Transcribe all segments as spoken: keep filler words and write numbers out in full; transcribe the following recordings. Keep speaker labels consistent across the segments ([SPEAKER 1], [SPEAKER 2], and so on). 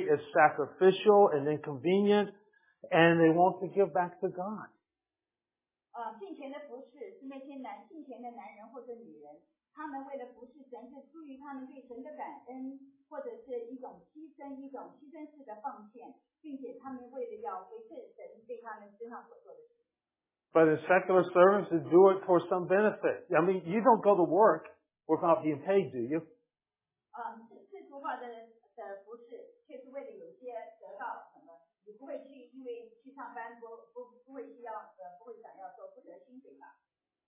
[SPEAKER 1] is sacrificial and inconvenient, and they want to give back to God.
[SPEAKER 2] 呃，敬虔的服侍是那些男敬虔的男人或者女人，他们为了服侍神，是出于他们对神的感恩，或者是一种牺牲，一种牺牲式的奉献，并且他们为了要回馈神对他们身上所做的事。
[SPEAKER 1] But in secular service, they do it for some benefit. I mean, you don't go to work without being paid, do you?
[SPEAKER 2] 嗯，世世俗化的的服侍，却是为了有些得到什么？你不会去，因为去上班不不不会需要呃不会想要做不得薪水吧？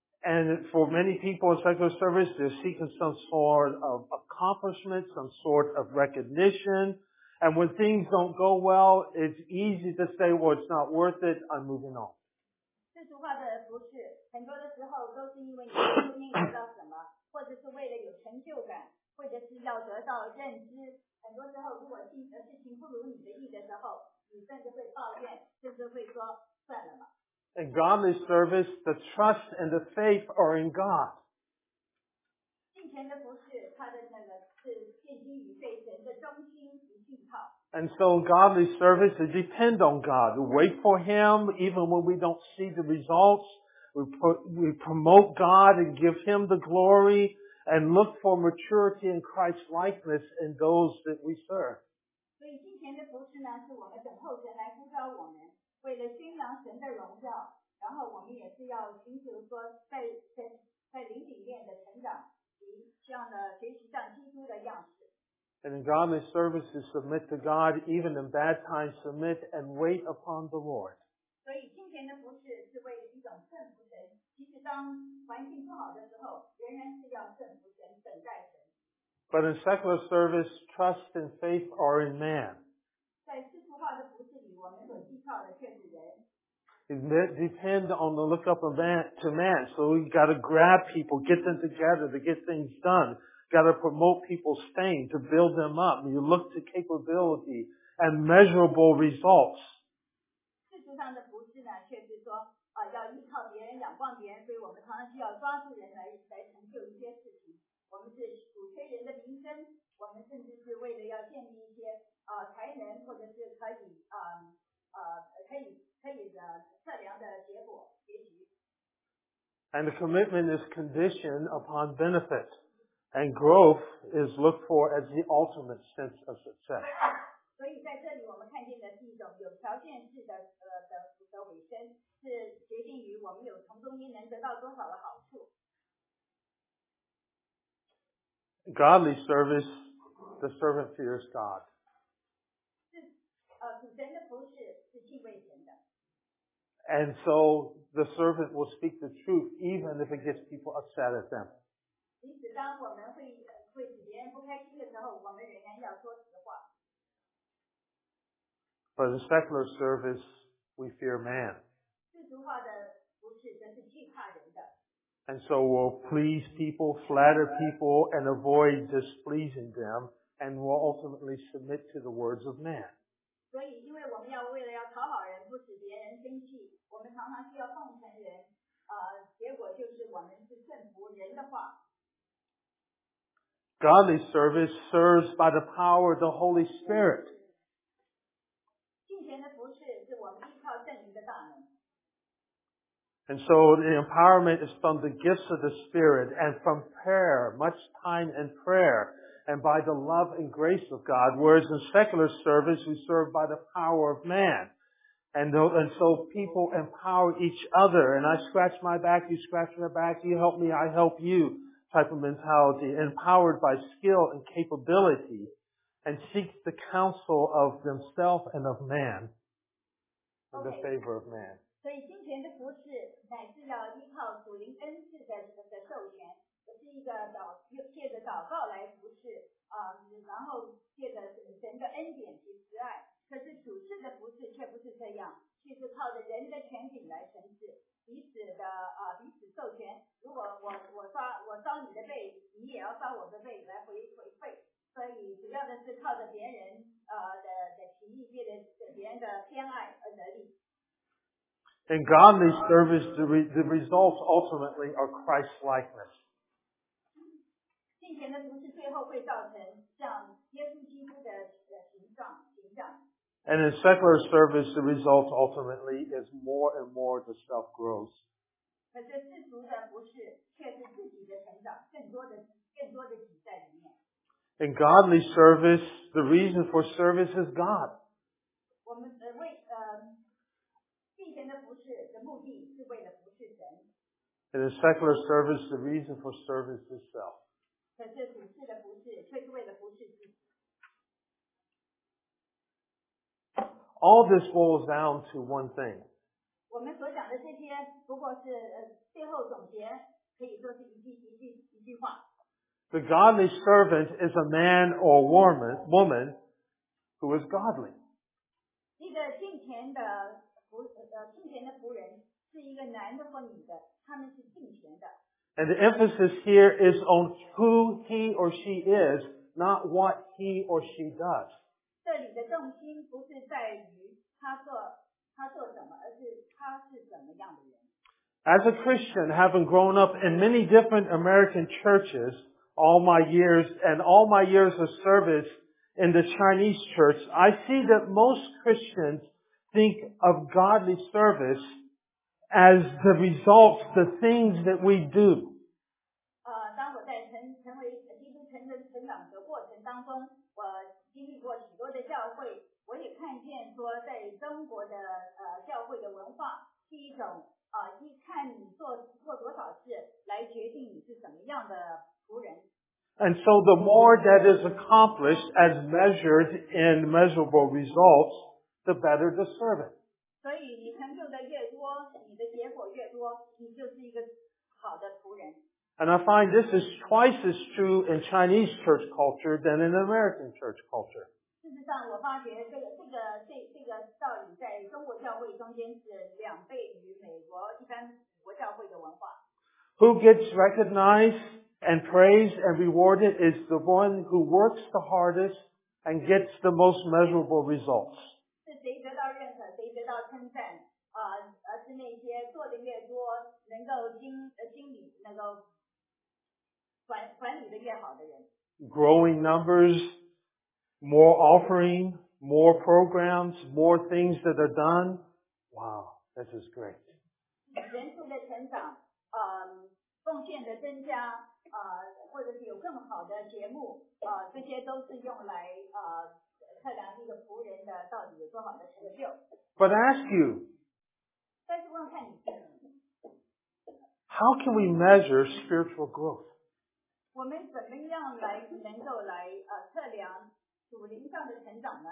[SPEAKER 1] And for many people in secular service, they're seeking some sort of accomplishment, some sort of recognition. And when things don't go well, it's easy to say, well, it's not worth it, I'm moving on.
[SPEAKER 2] 世俗化的服饰，很多的时候都是因为你究竟得到什么，或者是为了有成就感，或者是要得到认知。很多时候，如果事事情不如你的意的时候，你甚至会抱怨，甚至会说算了吧。
[SPEAKER 1] In godly service, the trust and the faith are in God.
[SPEAKER 2] 敬虔的服饰，它的那个是建基于对神的忠心与信靠。
[SPEAKER 1] And so in godly service, we depend on God. We wait for Him even when we don't see the results. We, put, we promote God and give Him the glory and look for maturity in Christ's likeness in those that we serve.
[SPEAKER 2] 所以敬虔的服饰呢，是我们等候神来呼召我们，为了宣扬神的荣耀，然后我们也是要寻求说在在在灵里面的成长，及这样的学习像基督的样式。
[SPEAKER 1] And in godly service, to submit to God, even in bad times, submit and wait upon the Lord.
[SPEAKER 2] 所以敬虔的服饰是为了一种顺服神，即使当环境不好的时候，仍然是要顺服神，等待神。
[SPEAKER 1] But in secular service, trust and faith are in man.
[SPEAKER 2] 在世俗化的服饰里，我们所依靠的却是人。
[SPEAKER 1] It depends on the look up of man to man. So you got to grab people, get them together to get things done. Got to promote people's fame to build them up. You look to capability and measurable results.
[SPEAKER 2] 世俗上的服饰呢，却是说啊、呃，要依靠别人，仰望别人，所以我们常常需要抓住人来来成就一些事情。我们是鼓吹人的名声，我们甚至是为了要建立一些啊、呃、才能，或者是可以啊呃可以可以的测量的结果结局。
[SPEAKER 1] And the commitment is conditioned upon benefit. And growth is looked for as the ultimate sense of success.
[SPEAKER 2] 所以在这里我们看见的是一种有条件式的呃的的尾声，是决定于我们有从中间能得到多少的好处。
[SPEAKER 1] Godly service, the servant fears God.
[SPEAKER 2] 是呃属神的服侍是敬畏神的。
[SPEAKER 1] And so the servant will speak the truth even if it gets people upset at them.
[SPEAKER 2] 即使当我们会会使别人不开心的时候，我们仍然要说实话。
[SPEAKER 1] But in secular service, we fear man.
[SPEAKER 2] 世俗化的服侍则是惧怕人的。
[SPEAKER 1] And so we'll please people, flatter people, and avoid displeasing them, and we'll ultimately submit to the words of man.
[SPEAKER 2] 所以，因为我们要为了要讨好人，不使别人生气，我们常常需要奉承人，呃，结果就是我们是顺服人的话。
[SPEAKER 1] Godly service serves by the power of the Holy Spirit.
[SPEAKER 2] 敬虔的服侍是我们依靠圣灵的大能。
[SPEAKER 1] And so the empowerment is from the gifts of the Spirit and from prayer, much time in prayer, and by the love and grace of God. Whereas in secular service, we serve by the power of man. And, and so people empower each other. And I scratch my back, you scratch my back, you help me, I help you type of mentality, empowered by skill and capability, and seeks the counsel of themselves and of man in the favor of man.
[SPEAKER 2] 所以敬虔的服侍乃是要依靠属灵恩赐的的授权，这是一个祷借着祷告来服侍啊、呃，然后借着神的恩典及慈爱。可是属世的服侍却不是这样，却是靠着人的权柄来行事，彼此的啊、呃、彼此授权。如果我我刷我烧你的背，你也要烧我的背来回回馈。所以主要的是靠着别人呃的的提议，别人别人的偏爱而得力。
[SPEAKER 1] In godly service, the, re, the results ultimately are Christ-likeness.
[SPEAKER 2] 敬虔的服侍最后会造成像耶稣基督的形状形象。 长。
[SPEAKER 1] And in secular service, the result ultimately is more and more the self grows.
[SPEAKER 2] 可是世俗的服侍却是自己的成长，更多的更多的己在里面。
[SPEAKER 1] In godly service, the reason for service is God.
[SPEAKER 2] 我们呃为呃敬虔的服侍的目的是为了服侍神，
[SPEAKER 1] And in secular service, the reason for service is self.
[SPEAKER 2] 可是属世的服侍却是为了服侍自己。
[SPEAKER 1] All this boils down to one thing.
[SPEAKER 2] 我们所讲的这些，不过是呃最后总结，可以说是一句一句一句话。
[SPEAKER 1] The godly servant is a man or woman, woman who is godly.
[SPEAKER 2] 一个敬虔的服呃敬虔的仆人是一个男的或女的，他们是敬虔的。
[SPEAKER 1] And the emphasis here is on who he or she is, not what he or she does.
[SPEAKER 2] 这里的重心不是在于他做他做什么，而是他是怎么样的人。
[SPEAKER 1] As a Christian, having grown up in many different American churches all my years and all my years of service in the Chinese church, I see that most Christians think of godly service as the results, the things that we do.
[SPEAKER 2] 呃，当我在成成为基督成人成长的过程当中，我经历过许多的教会，我也看见说，在中国的呃教会的文化是一种啊、呃，一看你做做多少事来决定你是什么样的仆人。
[SPEAKER 1] And so the more that is accomplished as measured in measurable results, the better the servant.
[SPEAKER 2] 所以你成就的越多，你的结果越多，你就是一个好的仆人。
[SPEAKER 1] And I find this is twice as true in Chinese church culture than in American church culture.
[SPEAKER 2] 事实上，我发觉这个这个这这个道理在中国教会中间是两倍于美国一般美国教会的文化。
[SPEAKER 1] Who gets recognized and praised and rewarded is the one who works the hardest and gets the most measurable results.
[SPEAKER 2] 是谁得到认可，谁得到称赞啊、呃？而是那些做的越多，能够经呃经理能够管管理的越好的人。
[SPEAKER 1] Growing numbers, more offering, more programs, more things that are done. Wow, this is great.
[SPEAKER 2] 人数的成长，呃，贡献的增加，呃，或者是有更好的节目，呃，这些都是用来呃测量一个仆人的到底有多好的成就。
[SPEAKER 1] But I ask you,
[SPEAKER 2] 但是问看你自己，
[SPEAKER 1] how can we measure spiritual growth?
[SPEAKER 2] 我们怎么样来能够来呃测量属灵上的成长呢？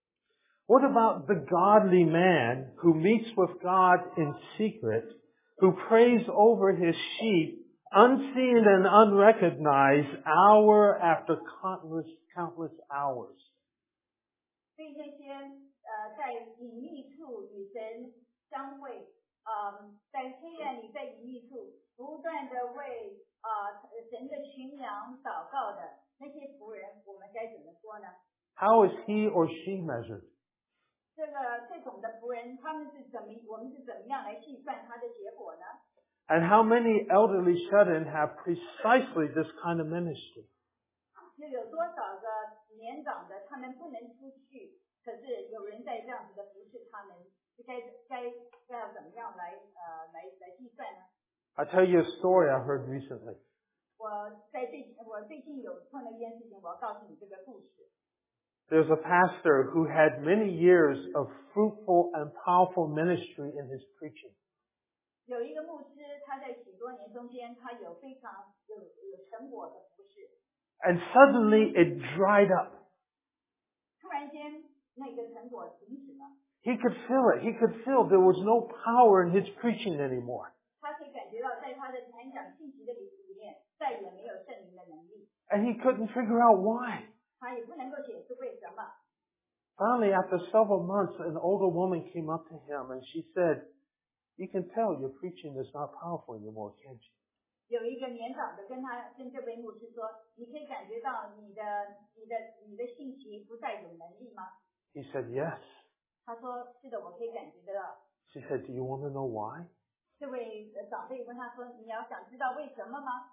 [SPEAKER 1] What about the godly man who meets with God in secret, who prays over his sheep, unseen and unrecognized, hour after countless, countless hours?
[SPEAKER 2] 对那些呃在隐秘处与神相会，呃，在黑暗里在隐秘处不断的为啊、呃、神的群羊祷告的那些仆人，我们该怎么说呢？
[SPEAKER 1] How is he or she measured?
[SPEAKER 2] 这个这种的仆人，他们是怎么，我们是怎么样来计算他的结果呢？
[SPEAKER 1] And how many elderly shut-in have precisely this kind of ministry?
[SPEAKER 2] 又有多少个年长的，他们不能出去，可是有人在这样子的服侍他们，该该该要怎么样来呃来来计算呢？
[SPEAKER 1] I'll tell you a story I heard recently.
[SPEAKER 2] 我在最我最近有碰到一件事情，我要告诉你这个故事。
[SPEAKER 1] There's a pastor who had many years of fruitful and powerful ministry in his preaching.
[SPEAKER 2] 有一个牧师，他在许多年中间，他有非常有有成果的服侍。
[SPEAKER 1] And suddenly it dried up.
[SPEAKER 2] 突然间，那个成果停止了。
[SPEAKER 1] He could feel it. He could feel there was no power in his preaching anymore.
[SPEAKER 2] 他可以感觉到，在他的传讲信息的里里面，再也没有圣灵的能力。
[SPEAKER 1] And he couldn't figure out why.
[SPEAKER 2] 他也不能够解释为什么。
[SPEAKER 1] Finally, after several months, an older woman came up to him and she said, "You can tell your preaching is not powerful anymore, can't you?"
[SPEAKER 2] 有一个年长的跟他跟这位牧师说：“你可以感觉到你的你的你的信息不再有能力吗？”
[SPEAKER 1] He said, "Yes."
[SPEAKER 2] 他说：“是的，我可以感觉得到。”
[SPEAKER 1] She said, "Do you want to know why?"
[SPEAKER 2] 这位呃长辈问他说：“你要想知道为什么吗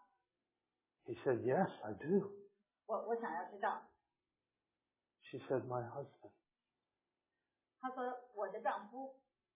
[SPEAKER 1] He said, "Yes, I do."
[SPEAKER 2] 我我想要知道。”
[SPEAKER 1] She said, "My husband."
[SPEAKER 2] 他说我的丈夫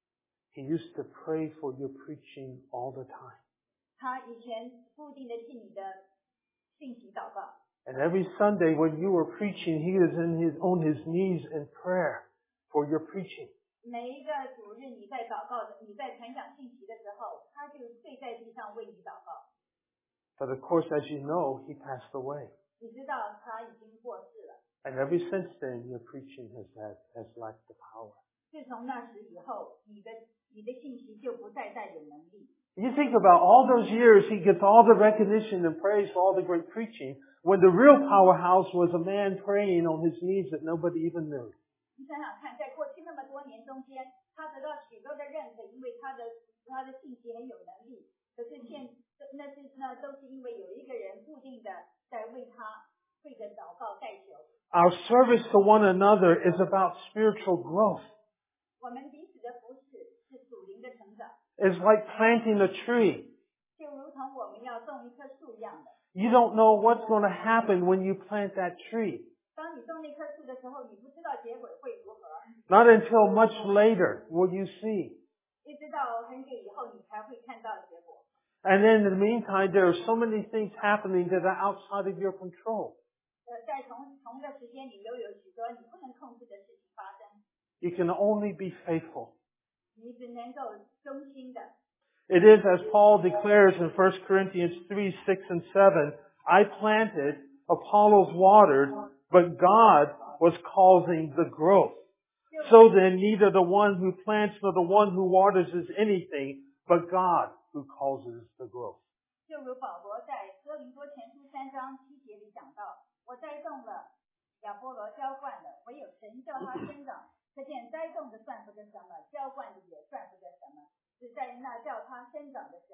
[SPEAKER 1] he used to pray for your preaching all the time.
[SPEAKER 2] 他以前固定的替你的信息祷告，
[SPEAKER 1] And every Sunday when you were preaching, he was in his, on his knees in prayer for your preaching.
[SPEAKER 2] 每一个主日你在祷告的，你在传讲信息的时候，他就跪在地上为你祷告。
[SPEAKER 1] But of course, as you know, he passed away.
[SPEAKER 2] 你知道他已经过世了。
[SPEAKER 1] And ever since then, your preaching has, had, has lacked the power.
[SPEAKER 2] 自从那时以后，你的你的信息就不再带有能力。
[SPEAKER 1] You think about all those years, he gets all the recognition and praise for all the great preaching, when the real powerhouse was a man praying on his knees that nobody even knew.
[SPEAKER 2] 你想想看，在过去那么多年中间，他得到许多的认可，因为他的他的信息很有能力。可是现那是那都是因为有一个人固定的在为他跪着祷告代求。
[SPEAKER 1] Our service to one another is about spiritual growth.
[SPEAKER 2] 我们彼此的服侍是属灵的成长，
[SPEAKER 1] It's like planting a tree.
[SPEAKER 2] 就如同我们要种一棵树一样的。
[SPEAKER 1] You don't know what's going to happen when you plant that tree.
[SPEAKER 2] 当你种那棵树的时候，你不知道结果会如何，
[SPEAKER 1] Not until much later will you see.
[SPEAKER 2] 一直到很久以后你才会看到结果。
[SPEAKER 1] And in the meantime, there are so many things happening that are outside of your control.
[SPEAKER 2] 呃，在同同一个时间里，又有许多你不能控制的事情发生，
[SPEAKER 1] You can only be faithful.
[SPEAKER 2] 你只能够忠心的。
[SPEAKER 1] It is as Paul declares in First Corinthians three, six, and seven, I planted, Apollos watered, but God was causing the growth. So then neither the one who plants nor the one who waters is anything, but God who causes the growth.
[SPEAKER 2] 就如保罗在哥林多前书三章七节里讲到，我栽种了，亚波罗浇灌了，唯有神叫他生长。可见栽种的算不得什么，浇灌的也算不得什么，只在那叫他生长的神。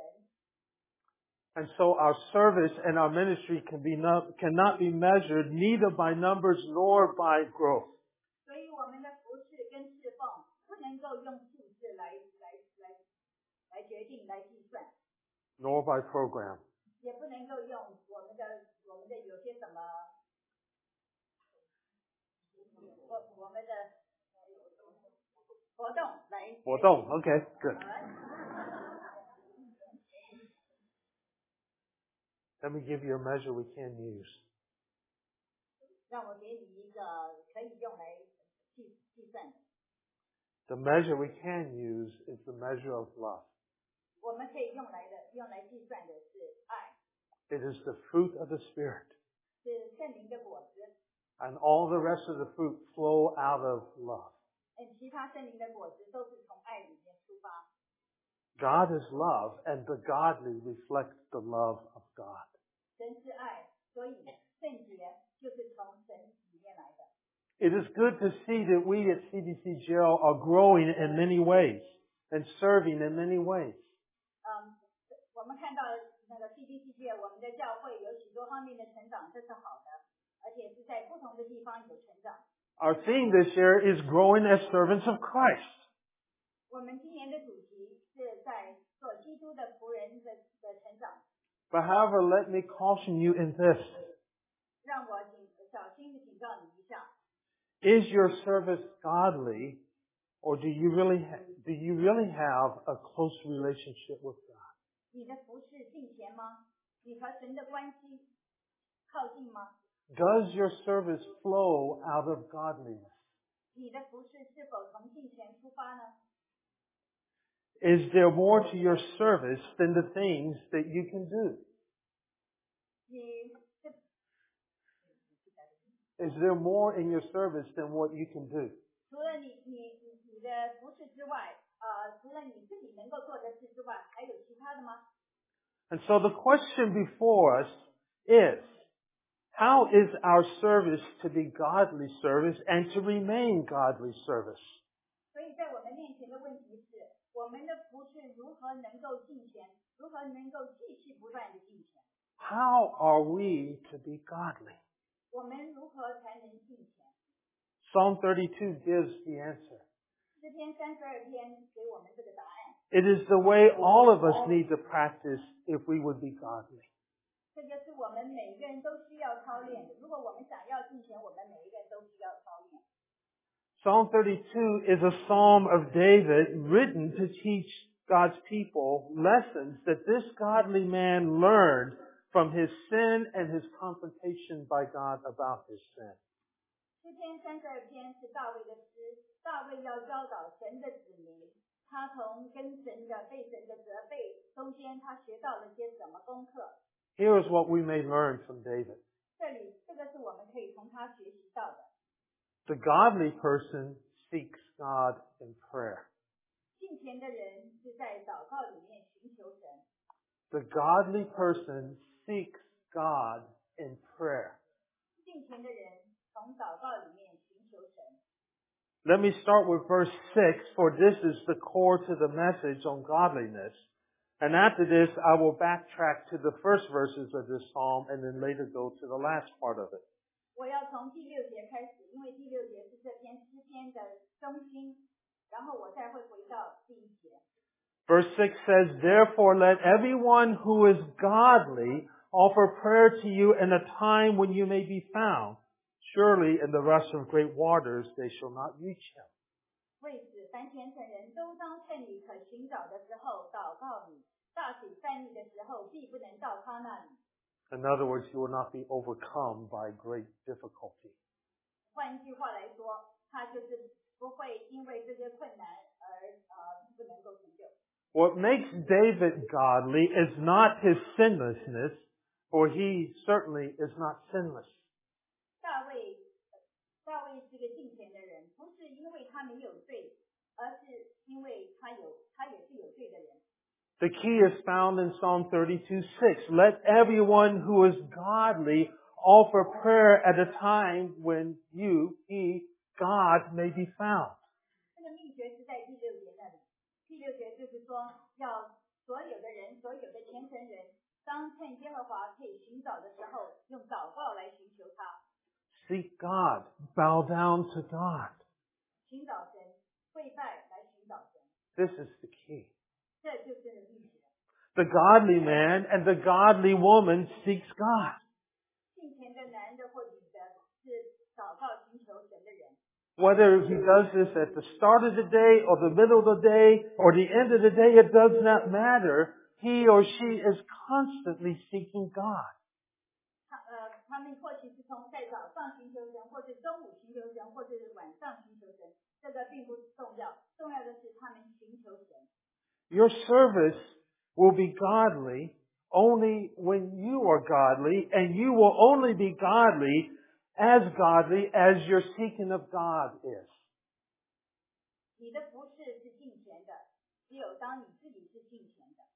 [SPEAKER 1] And so our service and our ministry can be not, cannot be measured neither by numbers nor by growth.
[SPEAKER 2] 所以我们的服侍跟侍奉不能够用数字来来来来决定来计算，
[SPEAKER 1] Nor by program.
[SPEAKER 2] 也不能够用我们的我们的有些什么，我我们的活动来。
[SPEAKER 1] 活动, okay, good. Let me give you a measure we can use.
[SPEAKER 2] 让我给你一个可以用来计计算的。
[SPEAKER 1] The measure we can use is the measure of love.
[SPEAKER 2] 我们可以用来的用来计算的是爱，
[SPEAKER 1] It is the fruit of the Spirit.
[SPEAKER 2] 是圣灵的果子，
[SPEAKER 1] And all the rest of the fruit flow out of love.
[SPEAKER 2] 嗯，其他圣灵的果子都是从爱里面出发。
[SPEAKER 1] God is love, and the godly reflect the love of God.
[SPEAKER 2] 神是爱，所以圣洁就是从神里面来的。
[SPEAKER 1] It is good to see that we at C D C J L are growing in many ways and serving in many ways.
[SPEAKER 2] 嗯，我们看到那个 C D C 界，我们的教会有许多方面的成长，这是好的，而且是在不同的地方有成长。
[SPEAKER 1] Our theme this year is growing as servants of Christ.
[SPEAKER 2] 我们今年的主题是在做基督的仆人的的成长。
[SPEAKER 1] But however, let me caution you in this.
[SPEAKER 2] 让我警小心的警告你一下，
[SPEAKER 1] Is your service godly, or do you really ha- do you really have a close relationship with God?
[SPEAKER 2] 你的服侍敬虔吗？你和神的关系靠近吗？
[SPEAKER 1] Does your service flow out of godliness?
[SPEAKER 2] 你的服侍是否从敬虔出发呢？
[SPEAKER 1] Is there more to your service than the things that you can do?
[SPEAKER 2] 你是
[SPEAKER 1] Is there more in your service than what you can do?
[SPEAKER 2] 除了你你你你的服侍之外，呃，除了你自己能够做的事之外，还有其他的吗？
[SPEAKER 1] And so the question before us is, how is our service to be godly service and to remain godly service?
[SPEAKER 2] 所以在我们面前的问题是，我们的服侍如何能够敬虔，如何能够继续不断的敬虔？
[SPEAKER 1] How are we to be godly?
[SPEAKER 2] 我们如何才能敬虔？
[SPEAKER 1] Psalm thirty-two gives the answer.
[SPEAKER 2] 诗篇三十二篇给我们这个答案。
[SPEAKER 1] It is the way all of us need to practice if we would be godly.
[SPEAKER 2] 这个是我们每一个人都需要操练的。如果我们想要敬虔，我们每一个人都需要操练。
[SPEAKER 1] Psalm thirty-two is a psalm of David written to teach God's people lessons that this godly man learned from his sin and his confrontation by God about his sin.
[SPEAKER 2] 诗篇三十二篇是大卫的诗，大卫要教导神的子民，他从跟神的被神的责备中间，他学到了些什么功课？
[SPEAKER 1] Here is what we may learn from David.
[SPEAKER 2] 这里，这个是我们可以从他学习到的。
[SPEAKER 1] The godly person seeks God in prayer.
[SPEAKER 2] 敬虔的人是在祷告里面寻求神。
[SPEAKER 1] The godly person seeks God in prayer.
[SPEAKER 2] 敬虔的人从祷告里面寻求神。
[SPEAKER 1] Let me start with verse six, for this is the core to the message on godliness. And after this, I will backtrack to the first verses of this psalm and then later go to the last part of it.
[SPEAKER 2] 我要从第六节开始，因为第六节是这篇诗篇的中心，然后我再会回到第一节。
[SPEAKER 1] Verse six says, Therefore let everyone who is godly offer prayer to you in a time when you may be found. Surely in the rush of great waters they shall not reach him.
[SPEAKER 2] 为此，凡虔诚人都当趁你可寻找的时候祷告你，大水泛溢的时候必不能到他那里。
[SPEAKER 1] In other words, you will not be overcome by great difficulty.
[SPEAKER 2] 换一句话来说，他就是不会因为这些困难而呃不能够成就。
[SPEAKER 1] What makes David godly is not his sinlessness, for he certainly is not sinless.
[SPEAKER 2] 大卫，大卫是个敬虔的人，不是因为他没有罪，而是因为他有，他也是有罪的人。
[SPEAKER 1] The key is found in Psalm thirty-two six. Let everyone who is godly offer prayer at a time when you, he, God may be found.
[SPEAKER 2] 这个秘诀是在第六节那里。第六节就是说，要所有的人，所有的虔诚人，当趁耶和华可以寻找的时候，用祷告来寻求他，
[SPEAKER 1] Seek God. Bow down to God.
[SPEAKER 2] 寻找神，跪拜来寻找神，
[SPEAKER 1] This is the key.
[SPEAKER 2] 这就是秘诀。
[SPEAKER 1] The godly man and the godly woman seeks God.
[SPEAKER 2] 敬虔的男的或女的，是祷告寻求神的人。
[SPEAKER 1] Whether he does this at the start of the day or the middle of the day or the end of the day, it does not matter. He or she is constantly seeking God.
[SPEAKER 2] 他呃，他们或许是从在早上寻求神，或者中午寻求神，或者是晚上寻求神，这个并不重要，重要的是他们寻求神。
[SPEAKER 1] Your service will be godly only when you are godly, and you will only be godly as godly as your seeking of God is.
[SPEAKER 2] 你的服侍是敬虔的，只有当你自己是敬虔的，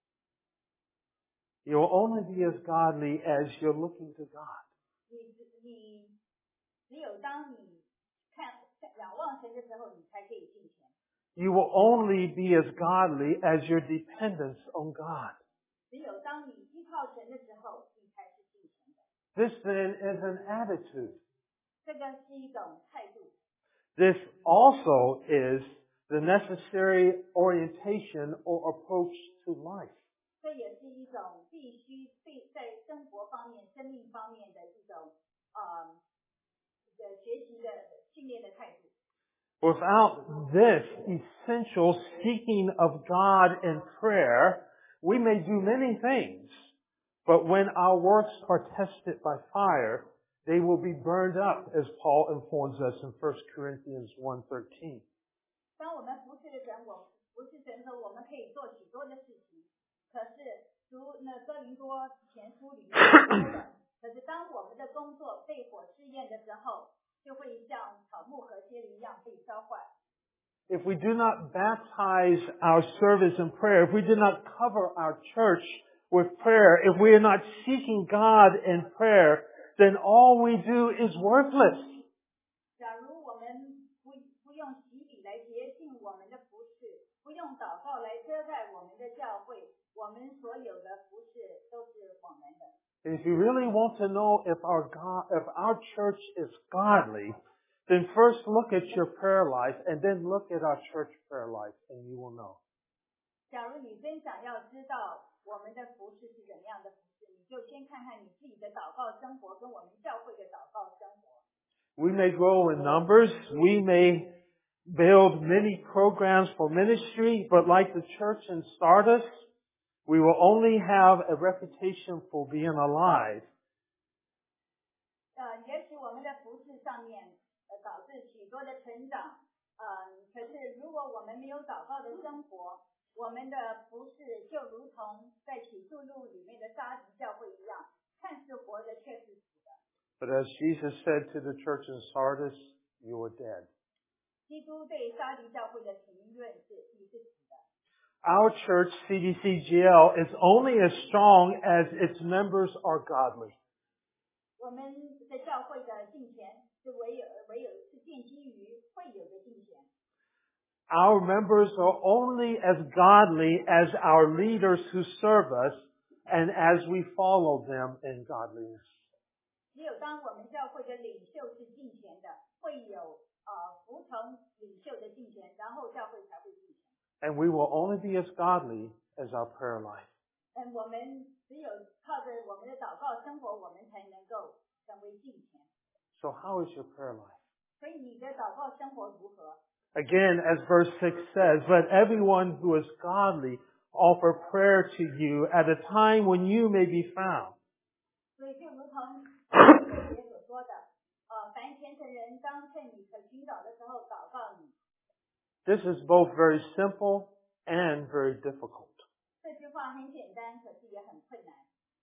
[SPEAKER 1] You will only be as godly as you're looking to God.
[SPEAKER 2] 你你只有当你看仰望神的时候，你才可以敬虔。
[SPEAKER 1] You will only be as godly as your dependence on God.
[SPEAKER 2] 只有当你依靠神的时候，你才是敬虔的。
[SPEAKER 1] This then is an attitude.
[SPEAKER 2] 这个是一种态度，
[SPEAKER 1] This also is the necessary orientation or approach to life.
[SPEAKER 2] 这也是一种必须对在生活方面、生命方面的一种呃的学习的训练的态度。
[SPEAKER 1] Without this essential seeking of God in prayer, we may do many things, but when our works are tested by fire, they will be burned up, as Paul informs us in First Corinthians one thirteen.
[SPEAKER 2] 当我们服侍的神，我服侍神的时候，我们可以做许多的事情。可是，如那哥林多前书里面说的，可是当我们的工作被火试验的时候，就会像草木和秸秆一样被烧坏。
[SPEAKER 1] If we do not baptize our service in prayer, if we do not cover our church with prayer, if we are not seeking God in prayer, then all we do is worthless.
[SPEAKER 2] 假如我们不不用洗礼来洁净我们的服侍，不用祷告来遮盖我们的教会，我们所有的服侍都是枉然的。
[SPEAKER 1] And if you really want to know if our God, if our church is godly, then first look at your prayer life and then look at our church prayer life and you will know.
[SPEAKER 2] 假如你真想要知道我们的服侍是怎么样的服侍，你就先看看你自己的祷告生活跟我们教会的祷告生活。
[SPEAKER 1] We may grow in numbers, we may build many programs for ministry, but like the church in Sardis, we will only have a reputation for being alive.
[SPEAKER 2] 呃，也许我们的服事上面，呃，导致许多的成长，呃，可是如果我们没有祷告的生活，我们的服事就如同在启示录里面的沙迪教会一样，看似活着却是死的。
[SPEAKER 1] But as Jesus said to the church in Sardis, you are dead.
[SPEAKER 2] 基督对沙迪教会的评论是：你是死的。
[SPEAKER 1] Our church, C D C G L, is only as strong as its members are godly.
[SPEAKER 2] 我们的教会的敬虔是唯有唯有是建基于会友的敬虔。
[SPEAKER 1] Our members are only as godly as our leaders who serve us and as we follow them in godliness.
[SPEAKER 2] 只有当我们教会的领袖是敬虔的，会有呃服从领袖的敬虔，然后教会才会敬虔。
[SPEAKER 1] And we will only be as godly as our prayer life.
[SPEAKER 2] 嗯，我们只有靠着我们的祷告生活，我们才能够成为敬虔。
[SPEAKER 1] So how is your prayer life?
[SPEAKER 2] 所以你的祷告生活如何？
[SPEAKER 1] Again, as verse six says, let everyone who is godly offer prayer to you at a time when you may be found.
[SPEAKER 2] 所以就如同这节所说的，呃，凡虔诚人当趁你可寻找的时候祷告你。
[SPEAKER 1] This is both very simple and very difficult.
[SPEAKER 2] 这句话很简单，可是也很困难。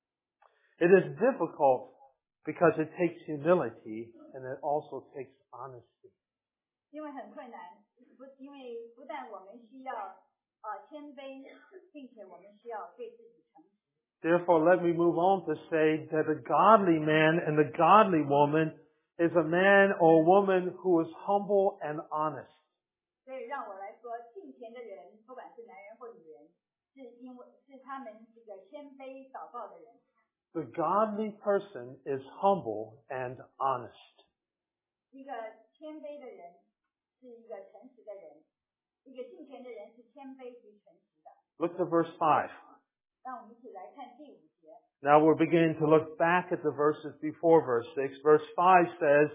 [SPEAKER 1] It is difficult because it takes humility and it also takes honesty.
[SPEAKER 2] 因为很困难，不，因为不但我们需要呃谦卑，并且我们需要对自己诚实。
[SPEAKER 1] Therefore, let me move on to say that a godly man and a godly woman is a man or woman who is humble and honest.
[SPEAKER 2] 所以让我来说，敬虔的人，不管是男人或女人，是因为是他们这个谦卑祷告的人。
[SPEAKER 1] The godly person is humble and honest.
[SPEAKER 2] 一个谦卑的人是一个诚实的人，一个敬虔的人是谦卑及诚实的。
[SPEAKER 1] Look to verse five.
[SPEAKER 2] 让我们一起来看第五节。
[SPEAKER 1] Now we're beginning to look back at the verses before verse six. Verse five says,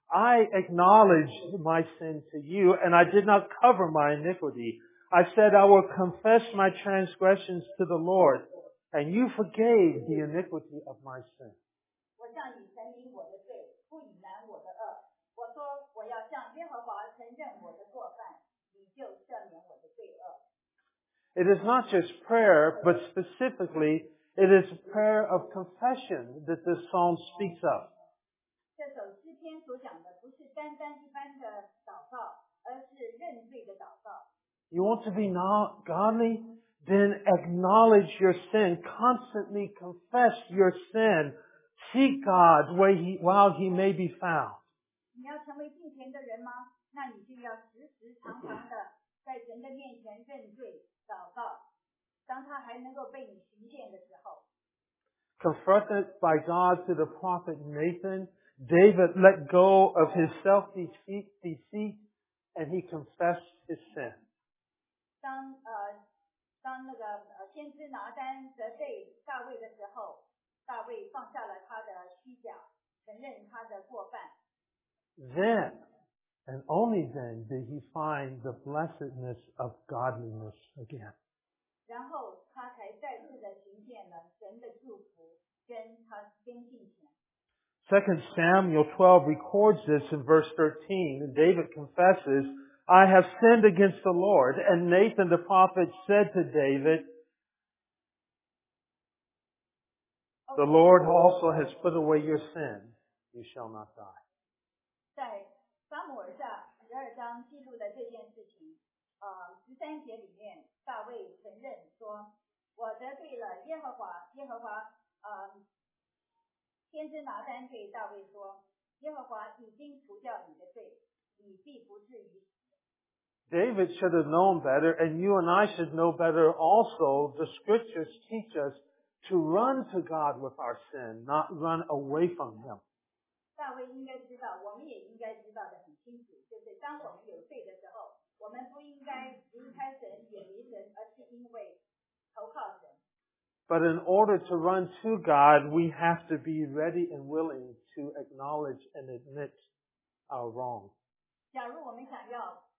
[SPEAKER 1] I acknowledged my sin to you, and I did not cover my iniquity. I said, I will confess my transgressions to the Lord, and you forgave the iniquity of my sin.
[SPEAKER 2] 我向你陈明我的罪，不隐瞒我的恶。我说我要向耶和华承认我的过犯，你就赦免我的罪恶。
[SPEAKER 1] It is not just prayer, but specifically, it is prayer of confession that this psalm speaks of.
[SPEAKER 2] 这首诗篇所讲的不是单单一般的祷告，而是认罪的祷告。
[SPEAKER 1] You want to be not godly? Then acknowledge your sin. Constantly confess your sin. Seek God where he, while he may be found.
[SPEAKER 2] 你要成为敬虔的人吗？那你就要时时常常的在神的面前认罪祷告，当他还能够被你寻见的时候。
[SPEAKER 1] Confronted by God to the prophet Nathan, David let go of his self-deceit deceit, and he confessed his sin.
[SPEAKER 2] 当呃当那个呃先知拿单责备大卫的时候，大卫放下了他的虚假，承认他的过犯。
[SPEAKER 1] Then, and only then, did he find the blessedness of godliness again.
[SPEAKER 2] 然后他才再次的寻见了神的祝福，跟他跟敬虔。
[SPEAKER 1] Second Samuel twelve records this in verse thirteen. David confesses, I have sinned against the Lord. And Nathan the prophet said to David, the Lord also has put away your sin. You shall not die.
[SPEAKER 2] 在撒母耳下十二章记录的这件事情，呃，十三节里面，大卫承认说：“我得罪了耶和华。耶和华，呃，先知拿单对大卫说：耶和华已经除掉你的罪，你必不至于死。”
[SPEAKER 1] David should have known better, and you and I should know better also. The scriptures teach us to run to God with our sin, not run away from Him.
[SPEAKER 2] 大卫应该知道，我们也应该知道的很清楚，就是当我们有罪的时候，我们不应该离开神、远离神，而是因为投靠神。
[SPEAKER 1] But in order to run to God, we have to be ready and willing to acknowledge and admit our wrong.
[SPEAKER 2] 假如我们想要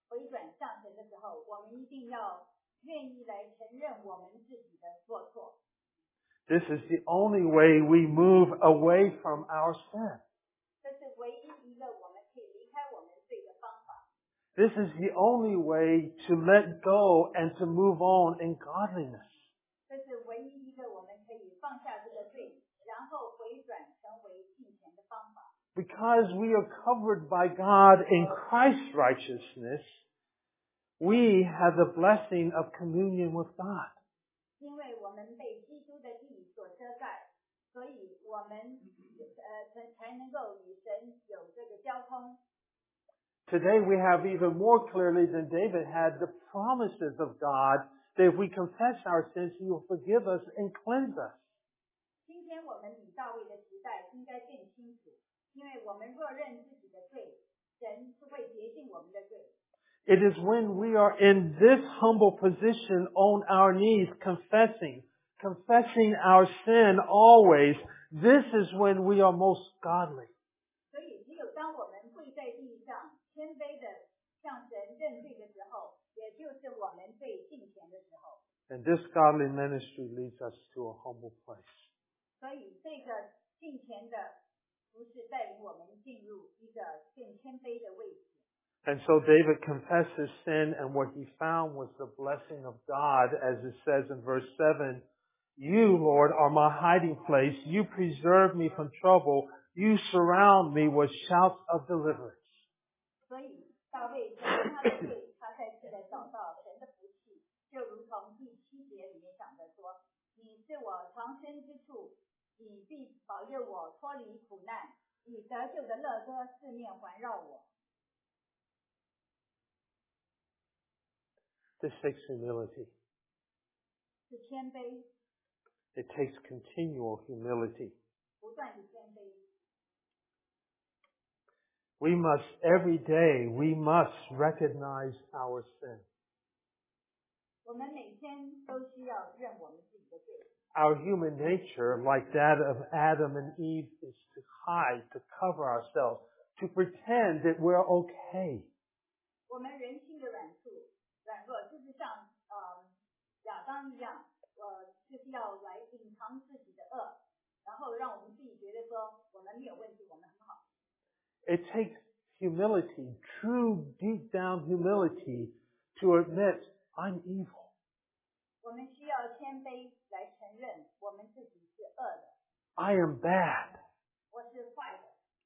[SPEAKER 2] 回转向神的时候，我们一定要愿意来承认我们自己的过错。
[SPEAKER 1] This is the only way we move away from our sin.
[SPEAKER 2] 这是唯一一个我们可以离开我们罪的方法。
[SPEAKER 1] This is the only way to let go and to move on in godliness.
[SPEAKER 2] 这是唯一一个我们可以放下这个罪，然后回转成为敬虔的方法。
[SPEAKER 1] Because we are covered by God in Christ's righteousness, we have the blessing of communion with God.
[SPEAKER 2] 因为我们被基督的义所遮盖，所以我们呃才才能够与神有这个交通。
[SPEAKER 1] Today we have even more clearly than David had the promises of God that if we confess our sins, He will forgive us and cleanse us.
[SPEAKER 2] 今天我们比大卫的时代应该更清楚，因为我们若认自己的罪，神是会洁净我们的罪。
[SPEAKER 1] It is when we are in this humble position on our knees, confessing, confessing our sin always, this is when we are most godly.
[SPEAKER 2] 所以只有当我们跪在地上，谦卑的向神认罪的时候，也就是我们最敬虔的时候。
[SPEAKER 1] And this godly ministry leads us to a humble place.
[SPEAKER 2] 所以这个敬虔的不是带领我们进入一个更谦卑的位置。
[SPEAKER 1] And so David confessed his sin, and what he found was the blessing of God, as it says in verse seven, You, Lord, are my hiding place. You preserve me from trouble. You surround me with shouts of deliverance.
[SPEAKER 2] 所以大卫承认他的罪，他再次的找到神的福气，就如同第七节里面讲的说：“你是我藏身之处，你必保佑我脱离苦难，以得救的乐歌四面环绕我。”
[SPEAKER 1] This takes humility.
[SPEAKER 2] 是谦卑，
[SPEAKER 1] It takes continual humility.
[SPEAKER 2] 不断的谦卑。
[SPEAKER 1] We must, every day, we must recognize our sin.
[SPEAKER 2] 我们每天都需要认我们自己的罪。
[SPEAKER 1] Our human nature, like that of Adam and Eve, is to hide, to cover ourselves, to pretend that we're okay.
[SPEAKER 2] 我们人性的软处、软弱，就是像呃亚当一样，呃，就是要来隐藏自己的恶，然后让我们自己觉得说我们没有问题，我们很好。
[SPEAKER 1] It takes humility, true deep down humility, to admit I'm evil.
[SPEAKER 2] 我们需要谦卑来承认我们自己是恶的，
[SPEAKER 1] I am bad.
[SPEAKER 2] 我是坏的，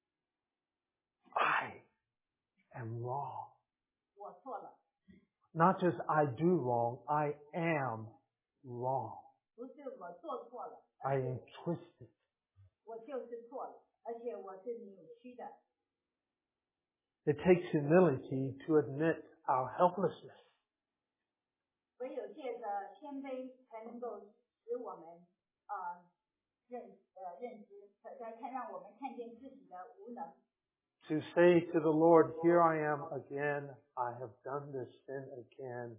[SPEAKER 1] I am wrong.
[SPEAKER 2] 我错了，
[SPEAKER 1] Not just I do wrong, I am wrong.
[SPEAKER 2] 不是我做错了，
[SPEAKER 1] I am twisted.
[SPEAKER 2] 我就是错了，而且我是扭曲的。
[SPEAKER 1] It takes humility to admit our helplessness.
[SPEAKER 2] 唯有借着谦卑，才能够使我们呃认呃认知，才看让我们看见自己的无能。
[SPEAKER 1] To say to the Lord, here I am again. I have done this sin again.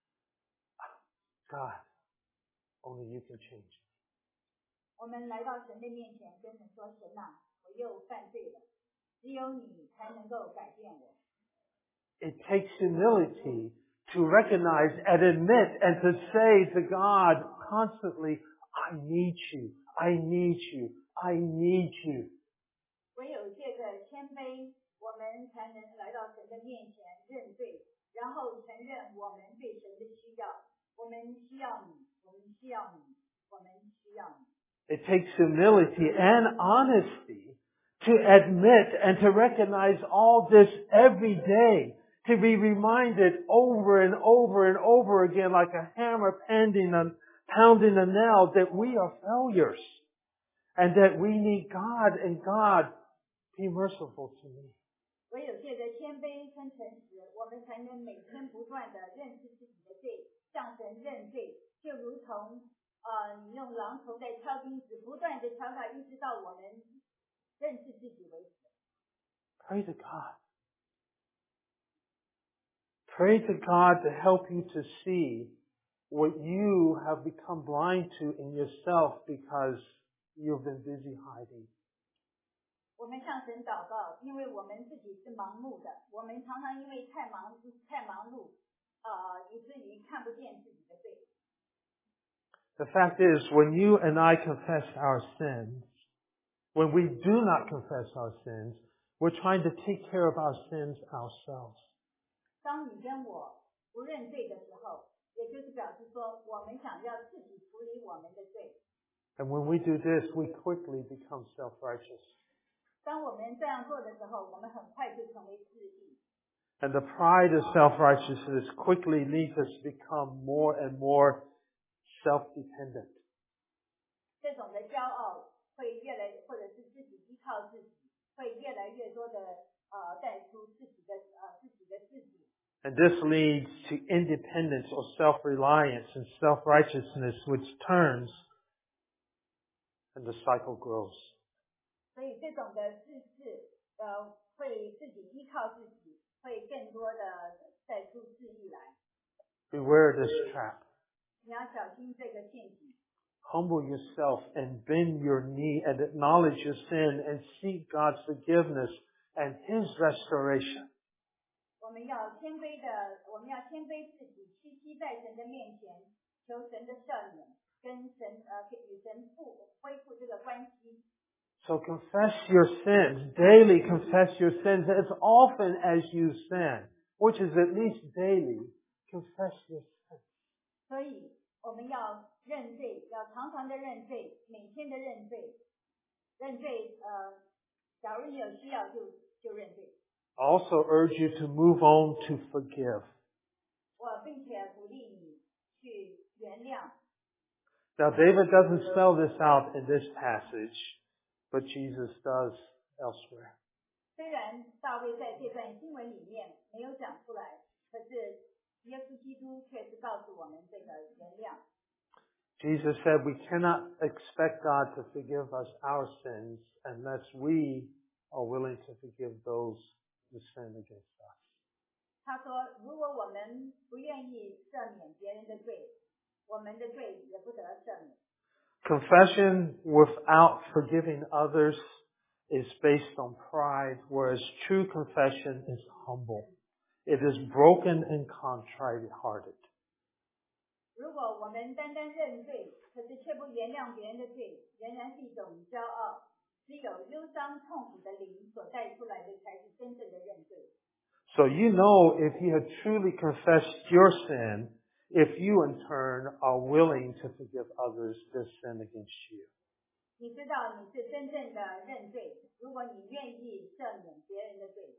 [SPEAKER 1] God, only you can change me.
[SPEAKER 2] 我们来到神的面前，跟神说：“神啊，我又犯罪了，只有你才能够改变我。”
[SPEAKER 1] It takes humility to recognize and admit and to say to God constantly, I need you, I need you, I need you.
[SPEAKER 2] 唯有借着谦卑，我们才能来到神的面前认罪，然后承认我们对神的需要。我们需要你，我们需要你，我们需要你。
[SPEAKER 1] It takes humility and honesty to admit and to recognize all this every day, to be reminded over and over and over again like a hammer pounding a, pounding a nail that we are failures and that we need God, and God, be merciful to me.
[SPEAKER 2] 唯有借着谦卑跟诚实，我们才能每天不断的认识自己的罪，向神认罪，就如同呃你用榔头在敲钉子，不断的敲它，一直到我们认识自己为止。
[SPEAKER 1] Pray to God. Pray to God to help you to see what you have become blind to in yourself because you've been busy hiding.
[SPEAKER 2] 我们向神祷告，因为我们自己是盲目的，我们常常因为太忙太忙碌，呃，以至于看不见自己的罪。
[SPEAKER 1] The fact is, when you and I confess our sins, when we do not confess our sins, we're trying to take care of our sins ourselves.
[SPEAKER 2] 当你跟我不认罪的时候，也就是表示说，我们想要自己处理我们的罪。
[SPEAKER 1] And when we do this, we quickly become self-righteous.
[SPEAKER 2] 当我们这样做的时候，我们很快就成为自义。
[SPEAKER 1] And the pride of self-righteousness quickly leads us to become more and more self-dependent.
[SPEAKER 2] 这种的骄傲会越来，或者是自己依靠自己，会越来越多的呃带出自己的呃自己的自己。
[SPEAKER 1] And this leads to independence or self-reliance and self-righteousness, which turns and the cycle grows.
[SPEAKER 2] 所以这种的自治，呃，会自己依靠自己，会更多的带出自义来。
[SPEAKER 1] Beware this trap.
[SPEAKER 2] 你要小心这个陷阱。
[SPEAKER 1] Humble yourself and bend your knee and acknowledge your sin and seek God's forgiveness and His restoration.
[SPEAKER 2] 我们要谦卑的，我们要谦卑自己，屈膝在神的面前，求神的赦免，跟神呃与神复恢复这个关系。
[SPEAKER 1] So confess your sins. Daily confess your sins as often as you sin, which is at least daily. Confess your sins.
[SPEAKER 2] 所以我们要认罪，要常常的认罪，每天的认罪。认罪，呃，假如你有需要就就认罪。
[SPEAKER 1] I also urge you to move on to forgive.
[SPEAKER 2] 我并且鼓励你去原谅。
[SPEAKER 1] Now David doesn't spell this out in this passage, but Jesus does elsewhere.
[SPEAKER 2] 虽然大卫在这段经文里面没有讲出来，可是耶稣基督却是告诉我们这个原谅。
[SPEAKER 1] Jesus said we cannot expect God to forgive us our sins unless we are willing to forgive those who sin against us.
[SPEAKER 2] 他说，如果我们不愿意赦免别人的罪，我们的罪也不得赦免。
[SPEAKER 1] Confession without forgiving others is based on pride, whereas true confession is humble. It is broken and contrite-hearted.
[SPEAKER 2] 如果我们单单认罪，可是却不原谅别人的罪，仍然是一种骄傲。只有忧伤痛苦的灵所带出来的，才是真正的认罪。
[SPEAKER 1] So you know if you have truly confessed your sin, if you in turn are willing to forgive others their sin against you.
[SPEAKER 2] 你知道你是真正的认罪，如果你愿意赦免别人的罪。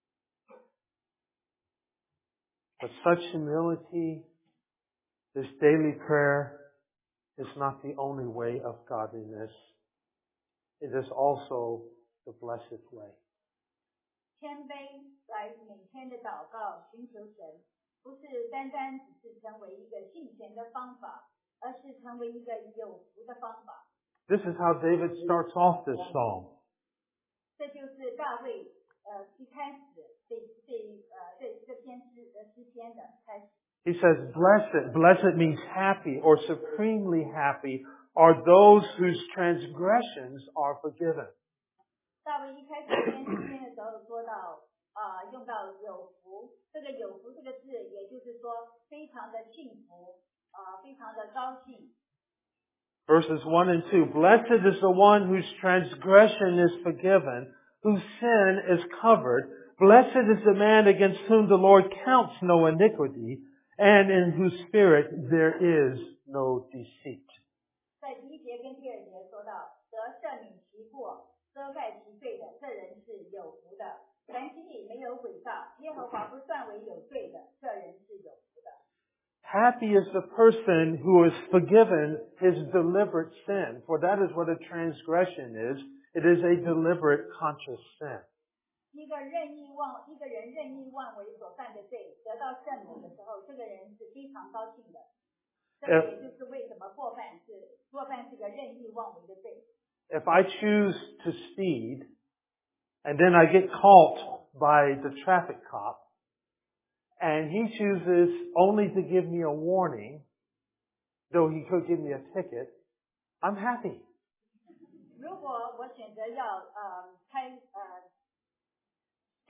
[SPEAKER 1] But such humility, this daily prayer, is not the only way of godliness. It is also the blessed way.
[SPEAKER 2] 谦卑来每天的祷告，寻求神，不是单单只是成为一个敬虔的方法，而是成为一个有福的方法。
[SPEAKER 1] This is how David starts off this psalm.
[SPEAKER 2] 这就是大卫呃一开始这这呃这这篇诗呃诗篇的开始。
[SPEAKER 1] He says, blessed. Blessed means happy or supremely happy are those whose transgressions are forgiven.
[SPEAKER 2] 大卫一开始这篇诗篇的时候说到啊、呃，用到有福，这个有福这个字，也就是说非常的幸福啊、呃，非常的高兴。
[SPEAKER 1] Verses one and two. Blessed is the one whose transgression is forgiven, whose sin is covered. Blessed is the man against whom the Lord counts no iniquity, and in whose spirit there is no deceit.
[SPEAKER 2] 在第一节跟第二节说到，得赦免其过，遮盖其罪的，这人是有福的。凡心里没有诡诈，耶和华不算为有罪的，这人是有福的。
[SPEAKER 1] Happy is the person who is forgiven his deliberate sin, for that is what a transgression is. It is a deliberate conscious sin.
[SPEAKER 2] 一个任意妄，一个人任意妄为所犯的罪，得到赦免的时候，这个人是非常高兴的。这个也就是为什么过犯是过犯是个任意妄为的罪。
[SPEAKER 1] If I choose to speed, and then I get caught by the traffic cop, and he chooses only to give me a warning, though he could give me a ticket, I'm happy.
[SPEAKER 2] 如果我选择要呃开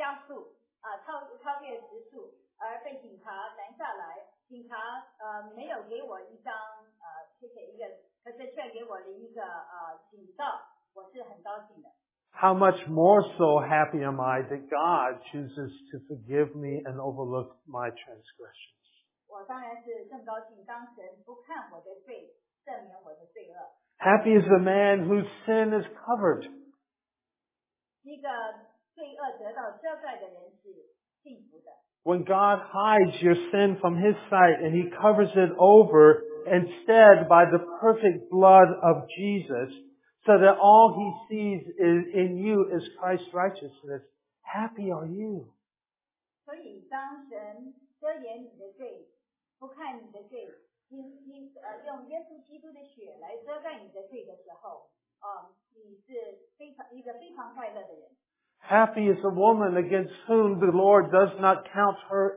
[SPEAKER 2] 加速啊、呃、超超越时速，而被警察拦下来。警察呃没有给我一张呃谢谢一个，可是却给我了一个呃警告，我是很高兴的。
[SPEAKER 1] How much more so happy am I that God chooses to forgive me and overlook my transgressions.
[SPEAKER 2] 我当然是更高兴，当神不看我的罪，赦免我的罪恶。
[SPEAKER 1] Happy is the man whose sin is covered.
[SPEAKER 2] 一个罪恶得到遮盖的人是幸福的。
[SPEAKER 1] When God hides your sin from His sight and He covers it over instead by the perfect blood of Jesus, so that all He sees is in you is Christ's righteousness, happy are you.
[SPEAKER 2] 所以当神遮掩你的罪，不看你的罪，因因呃用耶稣基督的血来遮盖你的罪的时候，啊、呃，你是非常一个非常快乐的人。
[SPEAKER 1] Happy is the woman against whom the Lord does not count her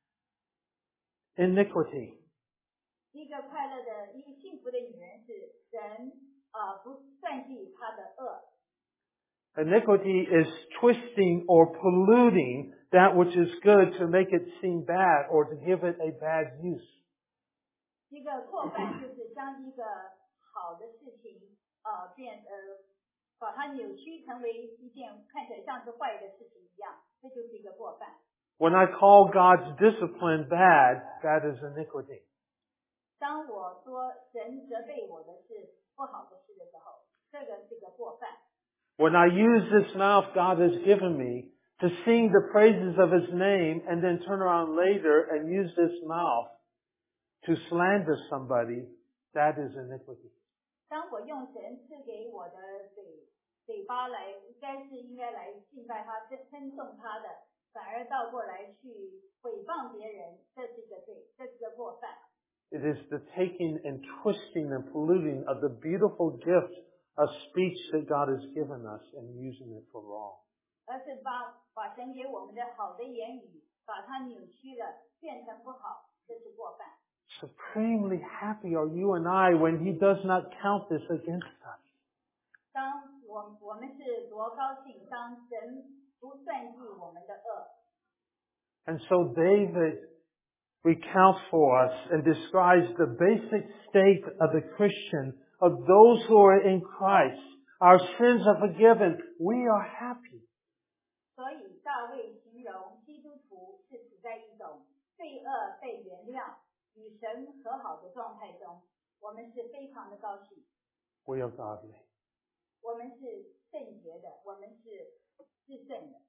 [SPEAKER 1] iniquity.
[SPEAKER 2] 一个快乐的、一个幸福的女人是神啊、呃、不算计她的恶。
[SPEAKER 1] Iniquity is twisting or polluting that which is good to make it seem bad or to give it a bad use.
[SPEAKER 2] 一个过犯就是将一个好的事情呃变呃把它扭曲成为一件看起来像是坏的事情一样，这就是一个过犯。
[SPEAKER 1] When I call God's discipline bad, that is iniquity.
[SPEAKER 2] 当我说神责备我的是不好的事的时候，这个是个过犯。
[SPEAKER 1] When I use this mouth God has given me to sing the praises of His name and then turn around later and use this mouth to slander somebody, that is iniquity.
[SPEAKER 2] 当我用神赐给我的嘴嘴巴来，应该是应该来敬拜他、称称颂他的，反而倒过来去诽谤别人，这是一个罪，这是个过犯。
[SPEAKER 1] It is the taking and twisting and polluting of the beautiful gift of speech that God has given us and using it for wrong.
[SPEAKER 2] 而是把把神给我们的好的言语，把它扭曲了，变成不好，这是过犯。
[SPEAKER 1] Supremely happy are you and I when He does not count this against us.
[SPEAKER 2] 当我我们是多高兴，当神不算计我们的恶。
[SPEAKER 1] And so David recounts for us and describes the basic state of the Christian, of those who are in Christ. Our sins are forgiven. We are happy.
[SPEAKER 2] 所以大卫形容基督徒是处在一种罪恶被原谅、与神和好的状态中，我们是非常的高兴。
[SPEAKER 1] We are godly.
[SPEAKER 2] 我们是圣洁的，我们是至圣的。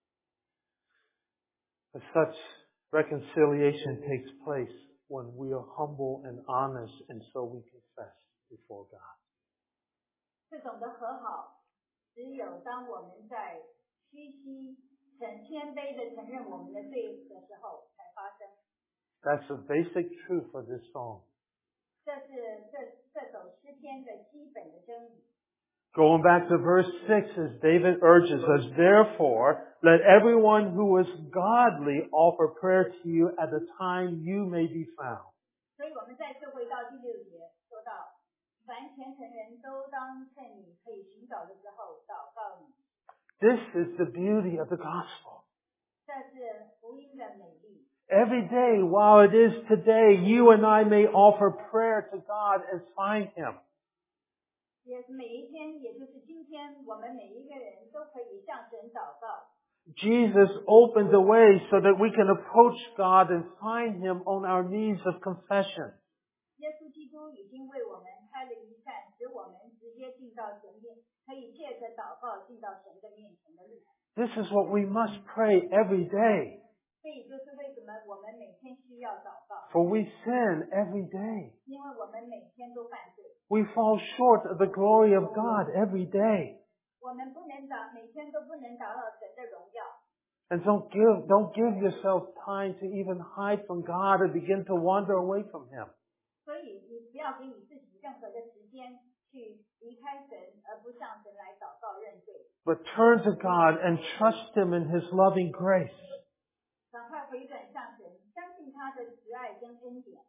[SPEAKER 1] As such, reconciliation takes place when we are humble and honest, and so we confess before God.
[SPEAKER 2] 这种的和好，只有当我们在虚心、很谦卑的承认我们的罪的时候才发生。
[SPEAKER 1] That's the basic truth of this song.
[SPEAKER 2] 这是这这首诗篇的基本的真理。
[SPEAKER 1] Going back to verse six, as David urges us, therefore, let everyone who is godly offer prayer to you at the time you may be found.
[SPEAKER 2] 所以我们再次回到第六节，说到凡虔诚人都当趁你可以寻找的时候祷告你。
[SPEAKER 1] This is the beauty of the gospel.
[SPEAKER 2] 这是福音的美丽。
[SPEAKER 1] Every day, while it is today, you and I may offer prayer to God and find Him.
[SPEAKER 2] 也是每一天，也就是今天，我们每一个人都可以向神祷告。
[SPEAKER 1] Jesus opened the way so that we can approach God and find Him on our knees of confession.
[SPEAKER 2] 耶稣基督已经为我们开了一扇，使我们直接进到神面，可以借着祷告进到神的面前的路。
[SPEAKER 1] This is what we must pray every day.
[SPEAKER 2] 这也就是为什么我们每天需要祷告。
[SPEAKER 1] For we sin every day.
[SPEAKER 2] 因为我们每天都犯罪。
[SPEAKER 1] We fall short of the glory of God every day.
[SPEAKER 2] 我们不能达，每天都不能达到神的荣耀。
[SPEAKER 1] And don't give, don't give yourself time to even hide from God and begin to wander away from Him.
[SPEAKER 2] 所以你不要给你自己任何的时间去离开神，而不向神来祷告认罪。
[SPEAKER 1] But turn to God and trust Him in His loving grace.
[SPEAKER 2] 赶快回转向神，相信他的慈爱跟恩典。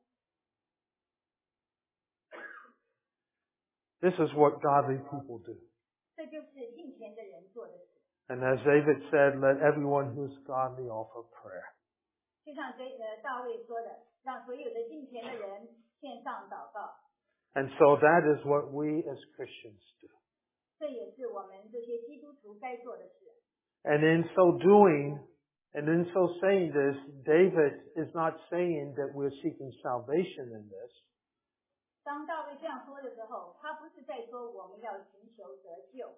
[SPEAKER 1] This is what godly people do.
[SPEAKER 2] 这就是敬虔的人做的事。
[SPEAKER 1] And as David said, let everyone who is godly offer prayer.
[SPEAKER 2] 就像这呃大卫说的，让所有的敬虔的人献上祷告。
[SPEAKER 1] And so that is what we as Christians do.
[SPEAKER 2] 这也是我们这些基督徒该做的事。
[SPEAKER 1] And in so doing, and in so saying this, David is not saying that we're seeking salvation in this.
[SPEAKER 2] 当大卫这样说的时候，他不是在说我们要寻求得救。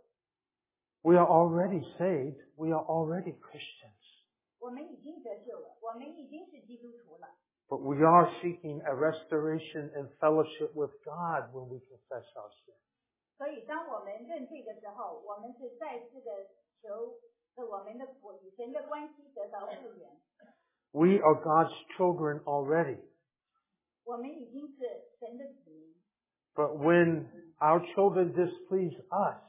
[SPEAKER 1] We are already saved. We are already Christians.
[SPEAKER 2] 我们已经得救了，我们已经是基督徒了。
[SPEAKER 1] But we are seeking a restoration and fellowship with God when we confess our sin.
[SPEAKER 2] 所以，当我们认罪的时候，我们是再次的求我们的与神的关系得到复原。
[SPEAKER 1] We are God's children already.
[SPEAKER 2] 我们已经是神的子民。
[SPEAKER 1] But when our children displease us,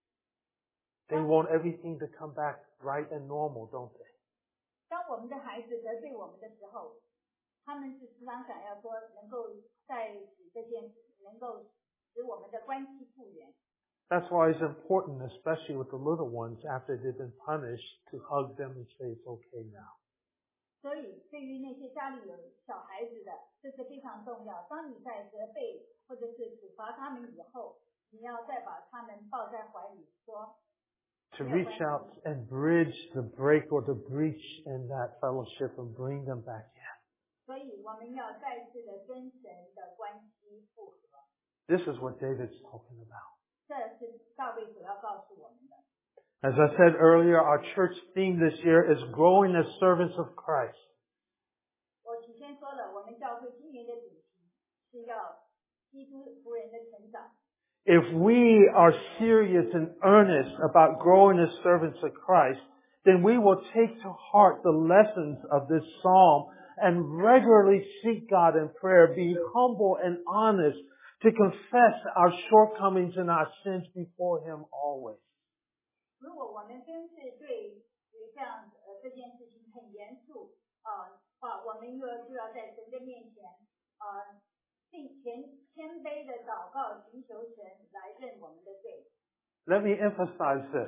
[SPEAKER 1] they want everything to come back right and normal, don't they?
[SPEAKER 2] 当我们的孩子得罪我们的时候，他们是时常想要说，能够在使这件能够使我们的关系复原。
[SPEAKER 1] That's why it's important, especially with the little ones, after they've been punished, to hug them and say it's okay now.
[SPEAKER 2] 所以，对于那些家里有小孩子的，这是非常重要。当你在责备或者是处罚他们以后，你要再把他们抱在怀里，说。
[SPEAKER 1] To reach out and bridge the break or the breach in that fellowship and bring them back in.
[SPEAKER 2] 所以我们要再次的跟神的关系复合。
[SPEAKER 1] This is what David's talking about.
[SPEAKER 2] 这是大卫所要告诉我们的。
[SPEAKER 1] As I said earlier, our church theme this year is growing as servants of Christ.
[SPEAKER 2] 我起先说了，我们教会今年的主题是要基督徒人的成长。
[SPEAKER 1] If we are serious and earnest about growing as servants of Christ, then we will take to heart the lessons of this psalm and regularly seek God in prayer, be humble and honest to confess our shortcomings and our sins before Him always.
[SPEAKER 2] 如果我们真是对这样呃这件事情很严肃啊，话我们又就要在神的面前啊。谦卑的祷告，寻求神来认我们的罪。
[SPEAKER 1] Let me emphasize this.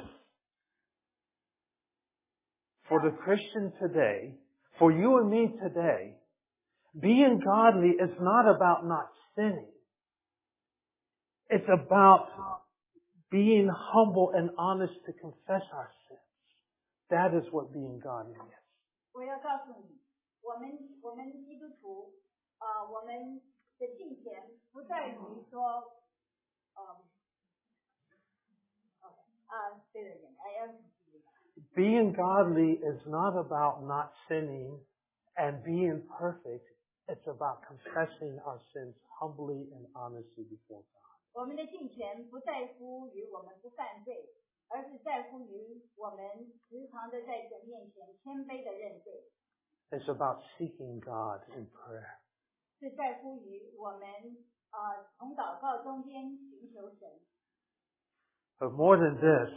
[SPEAKER 1] For the Christian today, for you and me today, being godly is not about not sinning. It's about being humble and honest to confess our sins. That is what being godly is.
[SPEAKER 2] 我要告诉你，我们我们基督徒啊、呃，我们。的敬虔不在于说，嗯，啊，对对对 ，I am.
[SPEAKER 1] Being godly is not about not sinning and being perfect. It's about confessing our sins humbly and honestly before God.
[SPEAKER 2] 我们的敬虔不在乎于我们不犯罪，而是在乎于我们时常的在神面前谦卑的认罪。
[SPEAKER 1] It's about seeking God in prayer.
[SPEAKER 2] 是在乎于我们啊、呃，从祷告中间寻求神。
[SPEAKER 1] But more than this,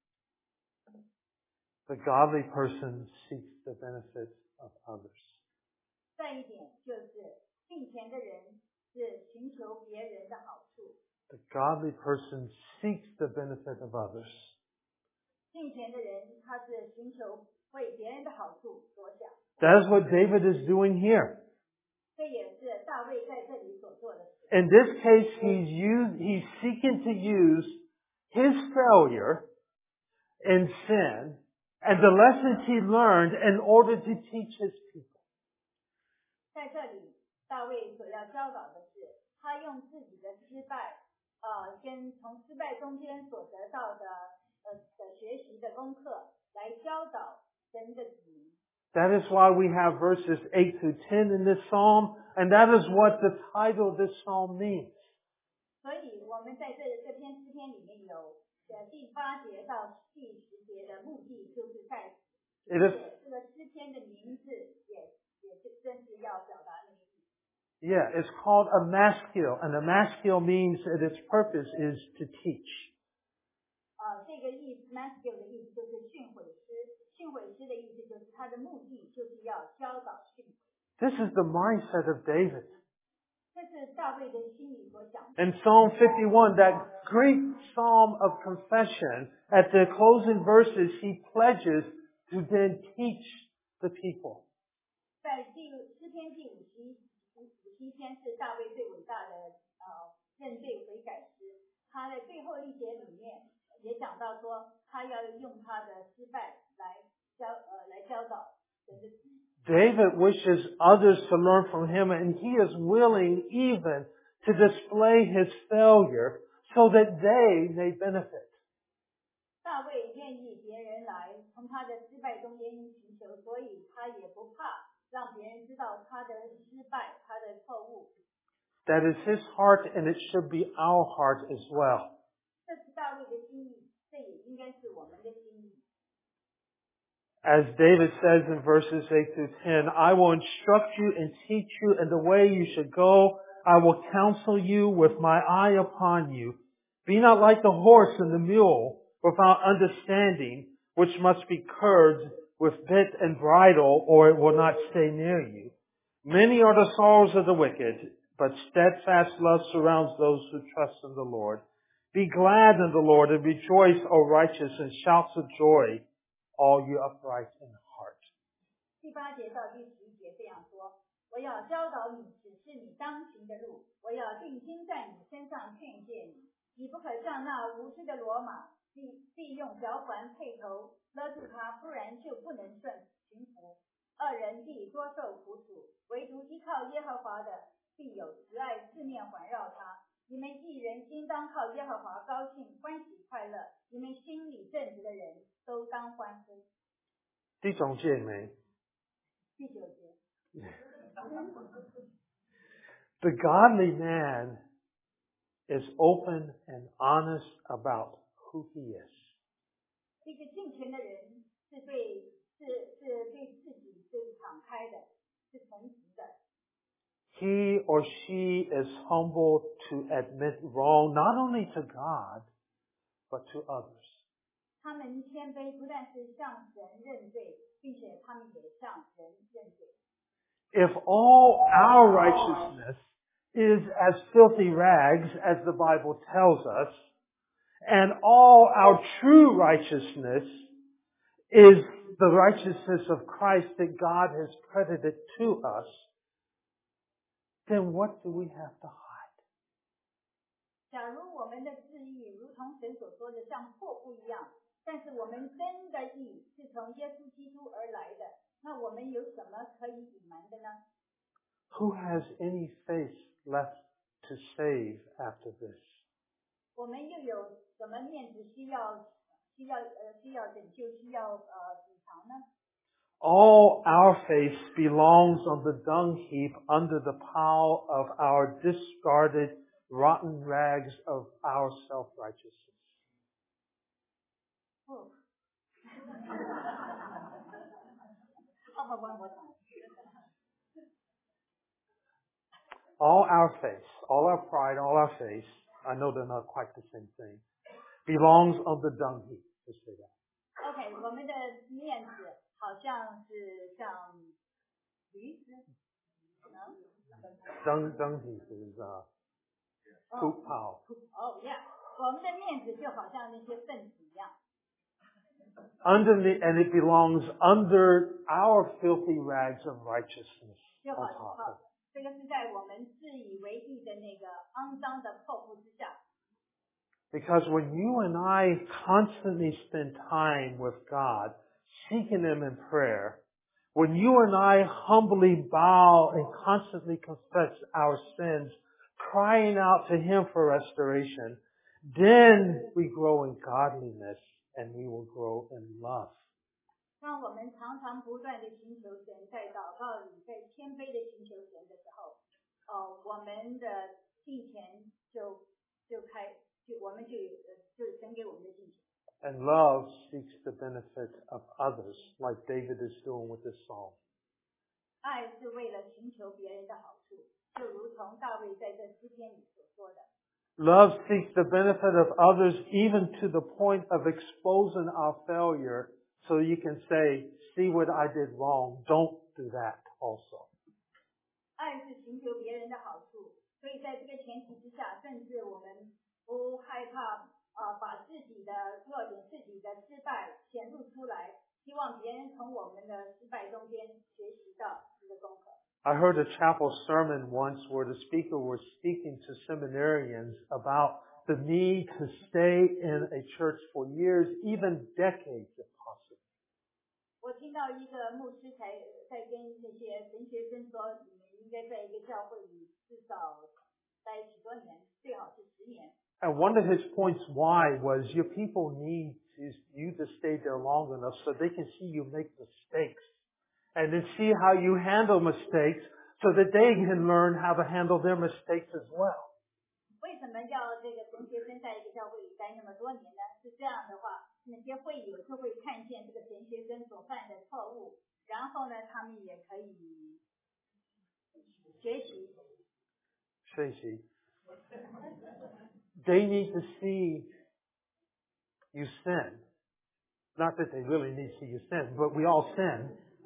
[SPEAKER 1] the godly person seeks the benefit of others.
[SPEAKER 2] 再一点就是敬虔的人是寻求别人的好处。
[SPEAKER 1] The godly person seeks the benefit of others.
[SPEAKER 2] 敬虔的人他是寻求为别人的好处着想。
[SPEAKER 1] That is what David is doing here.
[SPEAKER 2] 这也是大卫在这里所做的事。
[SPEAKER 1] In this case, he's used, he's seeking to use his failure in sin and the lessons he learned in order to teach his people.
[SPEAKER 2] 在这里，大卫所要教导的是，他用自己的失败，呃，跟从失败中间所得到的呃的学习的功课，来教导神的子民。
[SPEAKER 1] That is why we have verses eight through ten in this psalm, and that is what the title of this psalm means.
[SPEAKER 2] 所以我们在这这篇诗篇里面有呃第八节到第十节的目的，就是在这个诗篇的名字也也正是要表达那个意思。
[SPEAKER 1] Yeah, it's called a maskil, and a maskil means that its purpose is to teach.
[SPEAKER 2] 啊，这个意思 maskil 的意思就是训诲诗。训诲师的意思就是他的目的就是要教导训诲。
[SPEAKER 1] This is the mindset of David.
[SPEAKER 2] 这是大卫的心里所想。
[SPEAKER 1] In Psalm fifty-one, that great psalm of confession, at the closing verses, he pledges to then teach the people.
[SPEAKER 2] 在第诗篇第五十五十一篇是大卫最伟大的呃认罪悔改诗，他的最后一节里面也讲到说，他要用他的失败来教呃来教导神的子民。
[SPEAKER 1] David wishes others to learn from him, and he is willing even to display his failure so that they may benefit.
[SPEAKER 2] 大卫愿意别人来从他的失败中间寻求，所以他也不怕让别人知道他的失败，他的错误。
[SPEAKER 1] That is his heart, and it should be our heart as well.
[SPEAKER 2] 这是大卫的心意，这也应该是我们的心意。
[SPEAKER 1] As David says in verses eight through ten, I will instruct you and teach you in the way you should go. I will counsel you with my eye upon you. Be not like the horse and the mule without understanding, which must be curbed with bit and bridle, or it will not stay near you. Many are the sorrows of the wicked, but steadfast love surrounds those who trust in the Lord. Be glad in the Lord and rejoice, O righteous, and shouts of joy, all you upright in heart.
[SPEAKER 2] 第八节到第十一节这样说：我要教导你，指示你当行的路；我要定睛在你身上劝诫你。你不可像那无知的骡马，必必用脚环配头勒住它，不然就不能顺驯服。二人必多受苦楚，唯独依靠耶和华的，必有慈爱四面环绕他。你们一人应当靠耶和华高兴，欢喜快乐。你们心里正直的人都当欢呼。
[SPEAKER 1] 弟兄姐妹，
[SPEAKER 2] 第九节。
[SPEAKER 1] The godly man is open and honest about who he is.
[SPEAKER 2] 一个敬虔的人是对是是对自己是敞开的，是诚实的。
[SPEAKER 1] He or she is humble to admit wrong not only to God, but to others.
[SPEAKER 2] 他们谦卑，不但是向神认罪，并且他们也向人认罪。
[SPEAKER 1] If all our righteousness is as filthy rags, as the Bible tells us, and all our true righteousness is the righteousness of Christ that God has credited to us, then what do we have to hide?
[SPEAKER 2] 假如我们的志意如同神所说的像破布一样，但是我们真的义是从耶稣基督而来的，那我们有什么可以隐瞒的呢？
[SPEAKER 1] Who has any face left to save after this?
[SPEAKER 2] 我们又有什么面子需要需要呃需要拯救，需要呃补偿呢？
[SPEAKER 1] All our face belongs on the dung heap under the pile of our discarded rotten rags of our self-righteousness.
[SPEAKER 2] Oh. Oh, one more time.
[SPEAKER 1] All our face, all our pride, all our face, I know they're not quite the same thing, belongs on the dung heap. Just say that.
[SPEAKER 2] OK， 我们的面子好像是像驴子，嗯
[SPEAKER 1] Dung, dung heap is uh, poop pile.
[SPEAKER 2] 哦 ，Yeah， 我们的面子就好像那些粪土一样。
[SPEAKER 1] Underneath, and it belongs under our filthy rags of righteousness
[SPEAKER 2] 就
[SPEAKER 1] on
[SPEAKER 2] 好
[SPEAKER 1] top
[SPEAKER 2] 好
[SPEAKER 1] of.，
[SPEAKER 2] 这个是在我们自以为意的那个肮脏的破布之下。
[SPEAKER 1] Because when you and I constantly spend time with God, seeking Him in prayer, when you and I humbly bow and constantly confess our sins, crying out to Him for restoration, then we grow in godliness and we will grow in love.
[SPEAKER 2] 当我们常常不断的寻求神，在祷告里，在谦卑的寻求神的时候，呃，我们的敬虔就就开，就我们就呃就神给我们的敬虔。
[SPEAKER 1] And love seeks the benefit of others, like David is doing with this psalm.
[SPEAKER 2] 爱是为了寻求别人的好处，就如同大卫在这诗篇里所说的。
[SPEAKER 1] Love seeks the benefit of others even to the point of exposing our failure so you can say, see what I did wrong. Don't do that also.
[SPEAKER 2] 爱是寻求别人的好处。所以在这个前提之下，甚至我们不害怕呃把自己的弱点、自己的失败显露出来，希望别人从我们的失败中间学习到这个功课。
[SPEAKER 1] I heard a chapel sermon once where the speaker was speaking to seminarians about the need to stay in a church for years, even decades if possible.
[SPEAKER 2] 我听到一个牧师才在跟那些神学生说，你们应该在一个教会里至少待许多年，最好是十年。
[SPEAKER 1] And one of his points why was your people need to, you to stay there long enough so they can see you make mistakes and then see how you handle mistakes so that they can learn how to handle their mistakes as well.
[SPEAKER 2] 为什么要这个神学生在一个教会里待那么多年呢？是这样的话，那些会友就会看见这个神学生所犯的错误，然后呢，他们也可以学习。
[SPEAKER 1] 学习。They need to see you sin. Not that they really need to see you sin, but we all sin.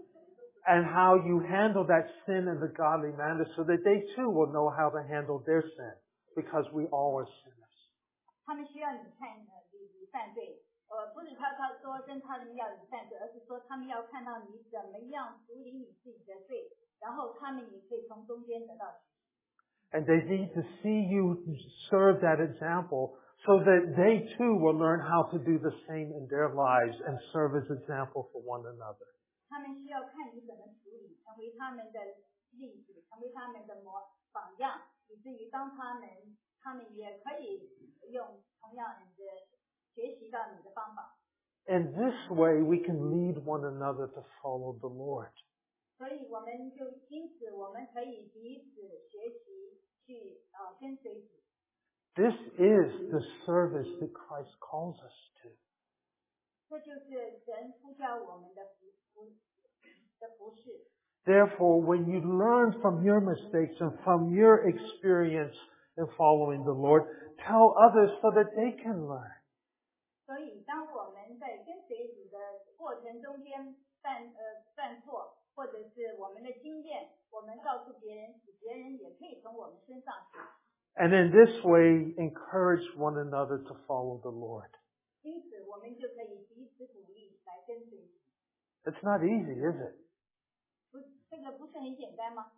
[SPEAKER 1] And how you handle that sin in the godly manner so that they too will know how to handle their sin. Because we all are sinners.
[SPEAKER 2] 他们需要你看你你犯罪，呃，不是他他说跟他们要你犯罪，而是说他们要看到你怎么样处理你自己的罪，然后他们也可以从中间得到。
[SPEAKER 1] And they need to see you serve that example so that they too will learn how to do the same in their lives and serve as example for one another.
[SPEAKER 2] 他们需要看你怎么处理，成为他们的例子，成为他们的模榜样，以至于当他们他们也可以用同样的学习到你的方法。
[SPEAKER 1] In this way, we can lead one another to follow the Lord.
[SPEAKER 2] 所以我们就因此我们可以彼此学习去呃跟随主。
[SPEAKER 1] This is the service that Christ calls us to.
[SPEAKER 2] 这就是神呼召我们的服服的服事。
[SPEAKER 1] Therefore, when you learn from your mistakes and from your experience in following the Lord, tell others so that they can learn.
[SPEAKER 2] 所以，当我们在跟随主的过程中间犯呃犯错，或者是我们的经验，我们告诉别人，使别人也可以从我们身上学。
[SPEAKER 1] And in this way, encourage one another to follow the Lord.
[SPEAKER 2] 因此，我们就可以彼此鼓励来跟随主。
[SPEAKER 1] It's not easy, is it?
[SPEAKER 2] 不，这个不是很简单吗？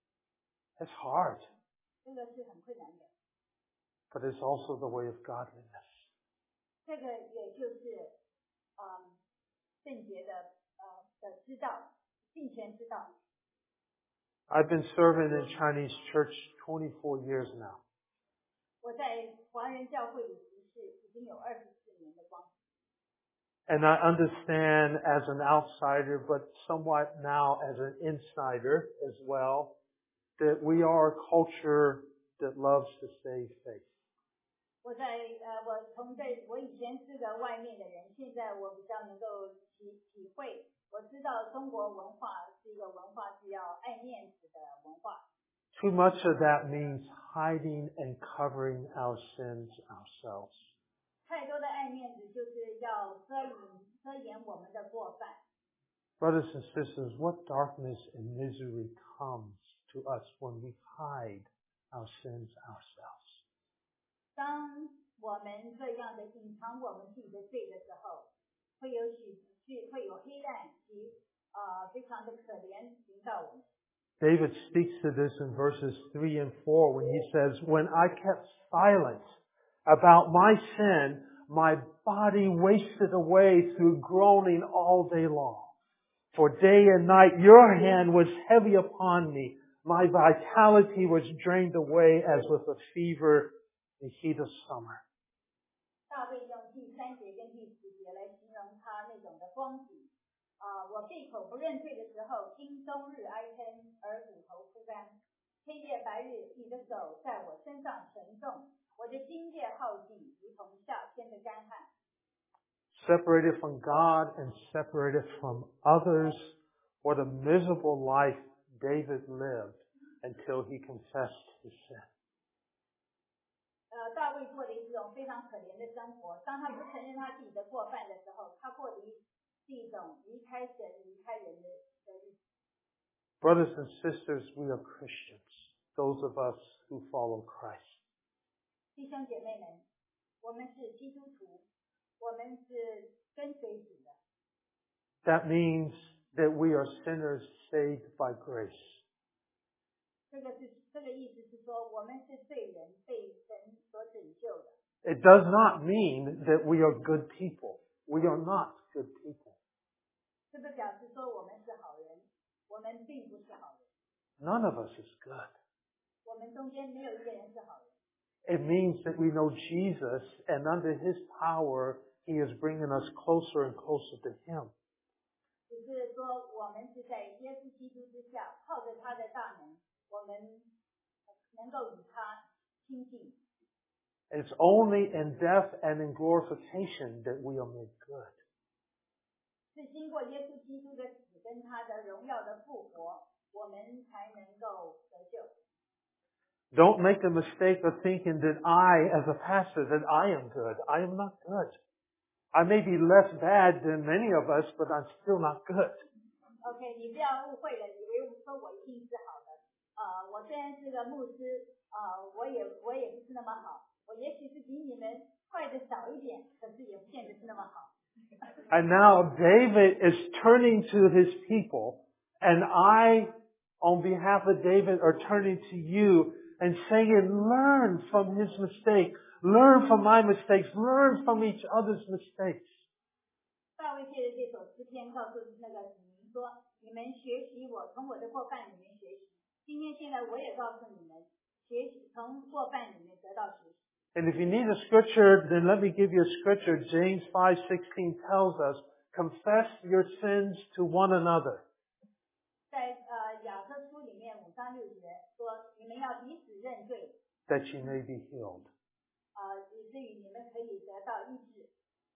[SPEAKER 1] It's hard.
[SPEAKER 2] 这个是很困难的。
[SPEAKER 1] But it's also the way of godliness.
[SPEAKER 2] 这个也就是嗯圣洁的呃的之道，敬虔之道。
[SPEAKER 1] I've been serving in Chinese church twenty-four years now.
[SPEAKER 2] 我在华人教会里服事已经有二十四年的光景。
[SPEAKER 1] And I understand as an outsider, but somewhat now as an insider as well, that we are a culture that loves to save face.
[SPEAKER 2] 我在呃，我从在我以前是个外面的人，现在我比较能够体体会。我知道中国文化是一个文化是要爱面子的文化。
[SPEAKER 1] Too much of that means hiding and covering our sins ourselves.
[SPEAKER 2] 太多的爱面子就是要遮掩遮掩我们的过犯。
[SPEAKER 1] Brothers and sisters, what darkness and misery comes to us when we hide our sins ourselves.
[SPEAKER 2] 当我们这样的隐藏我们自己的罪的时候，会有许许会有黑暗及呃非常的可怜临到我们。
[SPEAKER 1] David speaks to this in verses three and four when he says, "When I kept silent about my sin, my body wasted away through groaning all day long. For day and night your hand was heavy upon me. My vitality was drained away as with a fever in the heat of summer."
[SPEAKER 2] 大卫用第三节跟第四节来形容他那种的光景。啊、呃，我闭口不认罪的时候，因终日哀称，而骨头枯干。黑夜白日，你的手在我身上沉重，我的精液耗尽，如同夏天的干旱。
[SPEAKER 1] Separated from God and separated from others, what a miserable life David lived until he confessed his sin.
[SPEAKER 2] 呃，大卫过的一种非常可怜的生活。当他不承认他自己的过犯的时候，他过的是一种离开神、离开人的的日子。
[SPEAKER 1] Brothers and sisters, we are Christians, those of us who follow Christ.
[SPEAKER 2] 弟兄姐妹们，我们是基督徒，我们是跟随主的。
[SPEAKER 1] That means that we are sinners saved by grace.
[SPEAKER 2] 这个是这个意思是说，我们是罪人，被神所拯救的。
[SPEAKER 1] It does not mean that we are good people. We are not good people.
[SPEAKER 2] 这个表示说我们是好人，我们并不是好人。
[SPEAKER 1] None of us is good.
[SPEAKER 2] 我们中间没有一个人是好人。
[SPEAKER 1] It means that we know Jesus, and under His power, He is bringing us closer and closer to Him.
[SPEAKER 2] 只是说，我们是在耶稣基督之下，靠着他的大能，我们能够与他亲近。
[SPEAKER 1] It's only in death and in glorification that we are made good.
[SPEAKER 2] 是经过耶稣基督的死跟他的荣耀的复活，我们才能够得救。
[SPEAKER 1] Don't make the mistake of thinking that I, as a pastor, that I am good. I am not good. I may be less bad than many of us, but I'm still not good.
[SPEAKER 2] OK， 你不要误会了，以为说我一定是好的。呃，我虽然是个牧师，呃，我也我也不是那么好，我也许是比你们坏的少一点，可是也不见得是那么好。
[SPEAKER 1] And now David is turning to his people, and I, on behalf of David, are turning to you and saying, learn from his mistake, learn from my mistakes, learn from each other's mistakes.
[SPEAKER 2] 大卫借着这首诗篇告诉那个子民说：“你们学习我，从我的过犯里面学习。今天现在我也告诉你们，学习从过犯里面得到学习。”
[SPEAKER 1] And if you need a scripture, then let me give you a scripture. James five sixteen tells us, confess your sins to one another.
[SPEAKER 2] 在呃雅各书里面五章六节说：“你们要彼此认罪。”
[SPEAKER 1] That you may be healed.
[SPEAKER 2] 呃，以至于你们可以得到医治。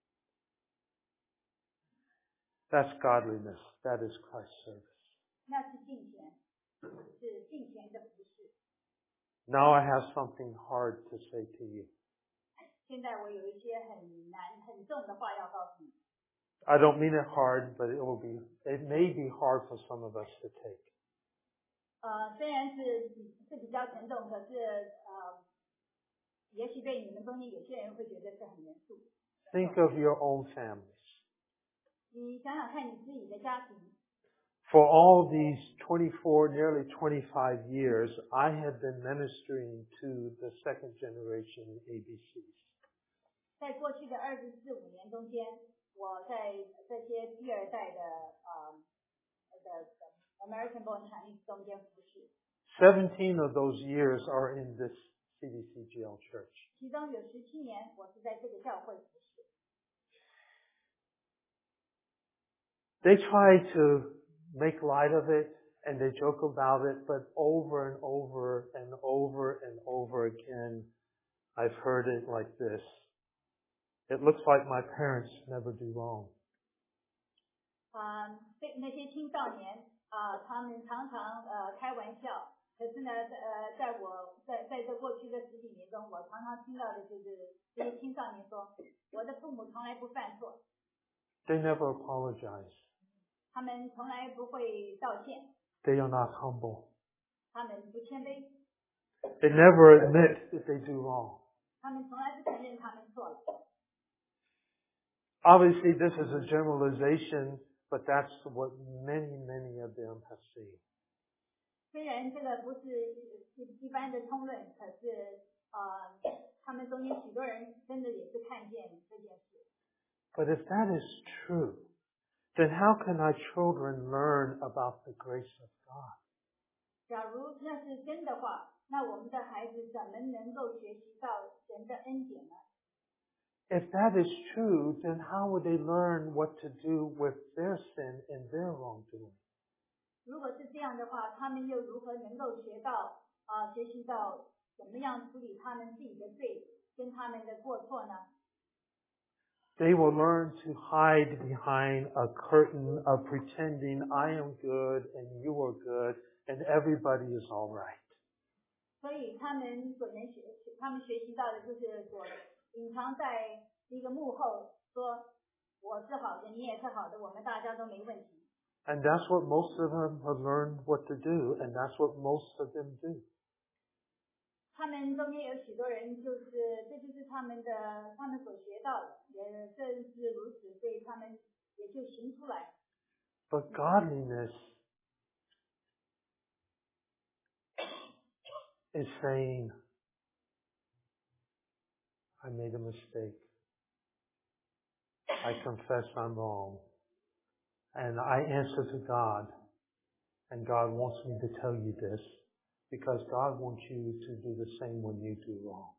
[SPEAKER 1] That's godliness. That is Christ's service.
[SPEAKER 2] 那是敬虔，是敬虔的服饰。
[SPEAKER 1] Now I have something hard to say to you.
[SPEAKER 2] 现在我有一些很难、很重的话要告诉你。
[SPEAKER 1] I don't mean it hard, but it will be, it may be hard for some of us to take.
[SPEAKER 2] 呃，虽然是是比较沉重，可是呃，也许对你们中间有些人会觉得是很严肃。
[SPEAKER 1] Think of your own families.
[SPEAKER 2] 你想想看你自己的家庭。
[SPEAKER 1] For all these twenty-four, nearly twenty-five years, I have been ministering to the second generation A B Cs.
[SPEAKER 2] 在过去的二十四五年中间，我在这些第二代的呃的 American Born Chinese 中间服侍。
[SPEAKER 1] Seventeen of those years are in this C D C G L church.
[SPEAKER 2] 其中有十七年，我是在这个教会服侍。
[SPEAKER 1] They try to make light of it and they joke about it, but over and over and over and over again, I've heard it like this. It looks like my parents never do wrong.
[SPEAKER 2] 啊、呃，对那些青少年啊、呃，他们常常呃开玩笑，可是呢，呃，在我在在这过去的十几年中，我常常听到的就是这些青少年说，我的父母从来不犯错。
[SPEAKER 1] They never apologize.
[SPEAKER 2] 他们从来不会道歉。
[SPEAKER 1] They are not humble.
[SPEAKER 2] 他们不谦卑。
[SPEAKER 1] They never admit that they do wrong.
[SPEAKER 2] 他们从来不承认他们错了。
[SPEAKER 1] Obviously, this is a generalization, but that's what many, many of them have seen.
[SPEAKER 2] 虽然这个不是一般的通论，可是呃，他们中间许多人真的也是看见这件事。
[SPEAKER 1] But if that is true, then how can our children learn about the grace of God?
[SPEAKER 2] 假如那是真的话，那我们的孩子怎么能够学习到神的恩典呢？
[SPEAKER 1] If that is true, then how would they learn what to do with their sin and their wrongdoing?
[SPEAKER 2] 如果是这样的话，他们又如何能够学到啊、呃，学习到怎么样处理他们自己的罪跟他们的过错呢？
[SPEAKER 1] They will learn to hide behind a curtain of pretending I am good and you are good and everybody is all right.
[SPEAKER 2] 所以他们所能学，他们学习到的就是所隐藏在一个幕后，说我是好的，你也是好的，我们大家都没问题。
[SPEAKER 1] And that's what most of them have learned what to do, and that's what most of them do.
[SPEAKER 2] 他们中间有许多人，就是这就是他们的，他们所学到的，也正是如此，所以他们也就行出来。
[SPEAKER 1] But godliness is saying, I made a mistake. I confess I'm wrong. And I answer to God. And God wants me to tell you this because God wants you to do the same when you do wrong.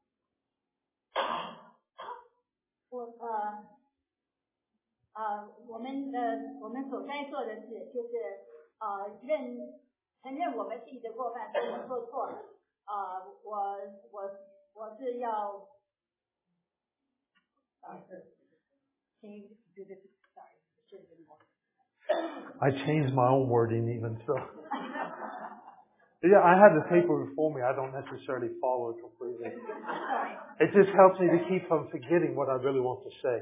[SPEAKER 2] 我呃呃，我们的我们所该做的事就是呃认承认我们自己的过犯，说我做错了。呃，我我我是要。
[SPEAKER 1] I changed my own wording even so. Yeah, I have the paper before me. I don't necessarily follow it completely. It just helps me to keep from forgetting what I really want to say.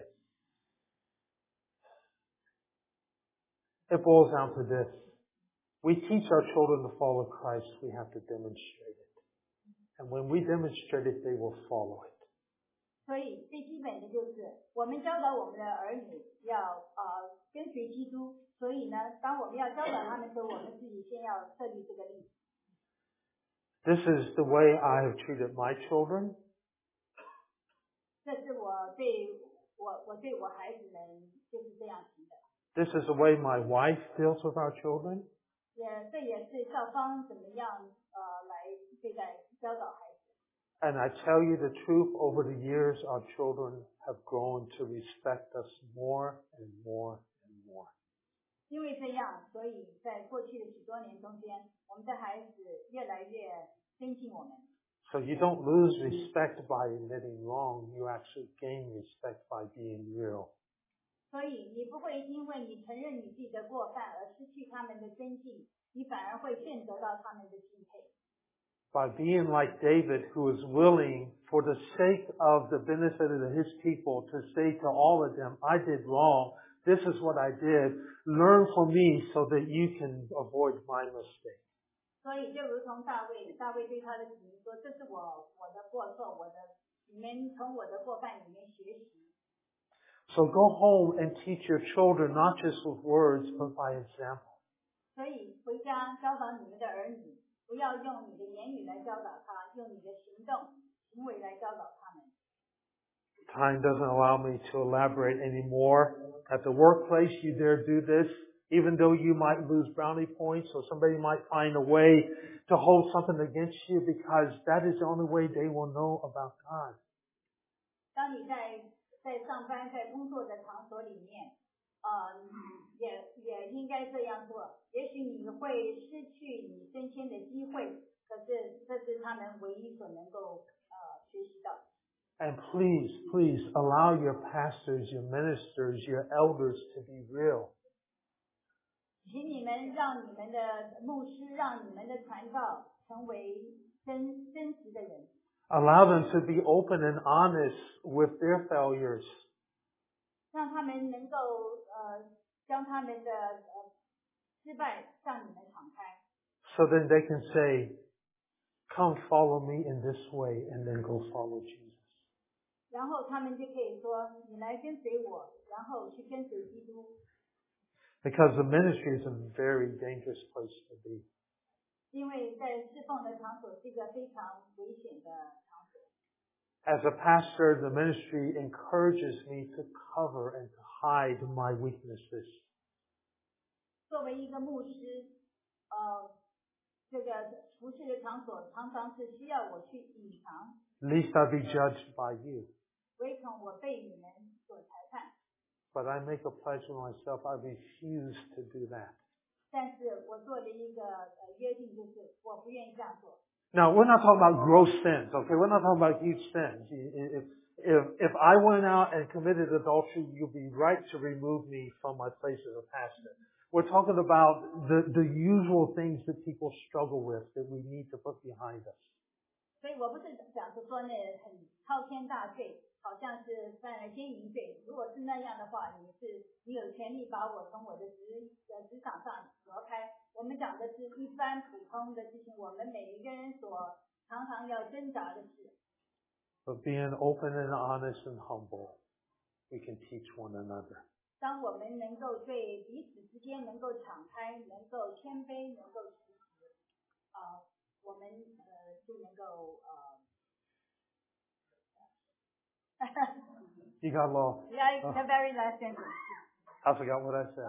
[SPEAKER 1] It boils down to this. We teach our children to follow Christ. We have to demonstrate it. And when we demonstrate it, they will follow it.
[SPEAKER 2] 所以最基本的就是我们教导我们的儿女要呃跟随基督。所以呢，当我们要教导他们的时候，我们自己先要设立这个例子。
[SPEAKER 1] This is the way I have treated my children.
[SPEAKER 2] 这是我对我我对我孩子们就是这样行的。
[SPEAKER 1] This is the way my wife deals with our children.
[SPEAKER 2] 也这也是校方怎么样呃来对待教导孩子。
[SPEAKER 1] And I tell you the truth, over the years, our children have grown to respect us more and more and more.
[SPEAKER 2] 因为这样，所以在过去的许多年中间，我们的孩子越来越尊敬我们。
[SPEAKER 1] So you don't lose respect by admitting wrong. You actually gain respect by being real.
[SPEAKER 2] 所以你不会因为你承认你自己的过犯而失去他们的尊敬，你反而会更得到他们的敬佩。
[SPEAKER 1] By being like David, who is willing, for the sake of the benefit of his people, to say to all of them, I did wrong. This is what I did. Learn from me so that you can avoid my mistake.
[SPEAKER 2] 所以就如同大卫，大卫对他的子民说：“这是我我的过错，我的你们从我的过犯里面学习。”
[SPEAKER 1] So go home and teach your children not just with words, but by example.
[SPEAKER 2] 所以回家教导你们的儿女，不要用你的言语来教导他，用你的行动、行为来教导他们。
[SPEAKER 1] Time doesn't allow me to elaborate anymore. At the workplace, you dare do this, even though you might lose brownie points or somebody might find a way to hold something against you because that is the only way they will know about God.
[SPEAKER 2] 当你在在上班、在工作的场所里面，呃，也也应该这样做。也许你会失去你升迁的机会，可是这是他们唯一所能够呃学习到的。
[SPEAKER 1] And please, please allow your pastors, your ministers, your elders to be real.
[SPEAKER 2] 请你们让你们的牧师、让你们的传道成为真真实的人。
[SPEAKER 1] Allow them to be open and honest with their failures.
[SPEAKER 2] 让他们能够呃将他们的呃失败向你们敞开。
[SPEAKER 1] So then they can say, come follow me in this way and then go follow Jesus.
[SPEAKER 2] 然后他们就可以说，你来跟随我，然后去跟随基督。
[SPEAKER 1] Because the ministry is a very dangerous place to be.
[SPEAKER 2] 因为在侍奉的场所是一个非常危险的场所。
[SPEAKER 1] As a pastor, the ministry encourages me to cover and to hide my weaknesses.
[SPEAKER 2] 作为一个牧师，呃，这个服侍的场所常常是需要我去隐藏。
[SPEAKER 1] Least I be judged by you.
[SPEAKER 2] 唯恐我被你们所裁判。
[SPEAKER 1] But I make a pledge to myself, I refuse to do that.
[SPEAKER 2] 但是我做的一个呃约定就是，我不愿意这样做。
[SPEAKER 1] Now, we're not talking about gross sins, okay? We're not talking about huge sins. If, if, if I went out and committed adultery, you'd be right to remove me from my place as a pastor. We're talking about the, the usual things that people struggle with that we need to put behind us.
[SPEAKER 2] 所以我不是讲是说呢很滔天大罪，好像是犯了奸淫罪。如果是那样的话，你是你有权利把我从我的职呃职场上挪开。我们讲的是一般普通的事情，我们每一个人所常常要挣扎的事。
[SPEAKER 1] But being open and honest and humble, we can teach one another.
[SPEAKER 2] 当我们能够对彼此之间能够敞开，能够谦卑，能够实实，啊、呃，我们呃就能够呃。
[SPEAKER 1] You got lost.
[SPEAKER 2] Yeah, the very last sentence.
[SPEAKER 1] I forgot what I said.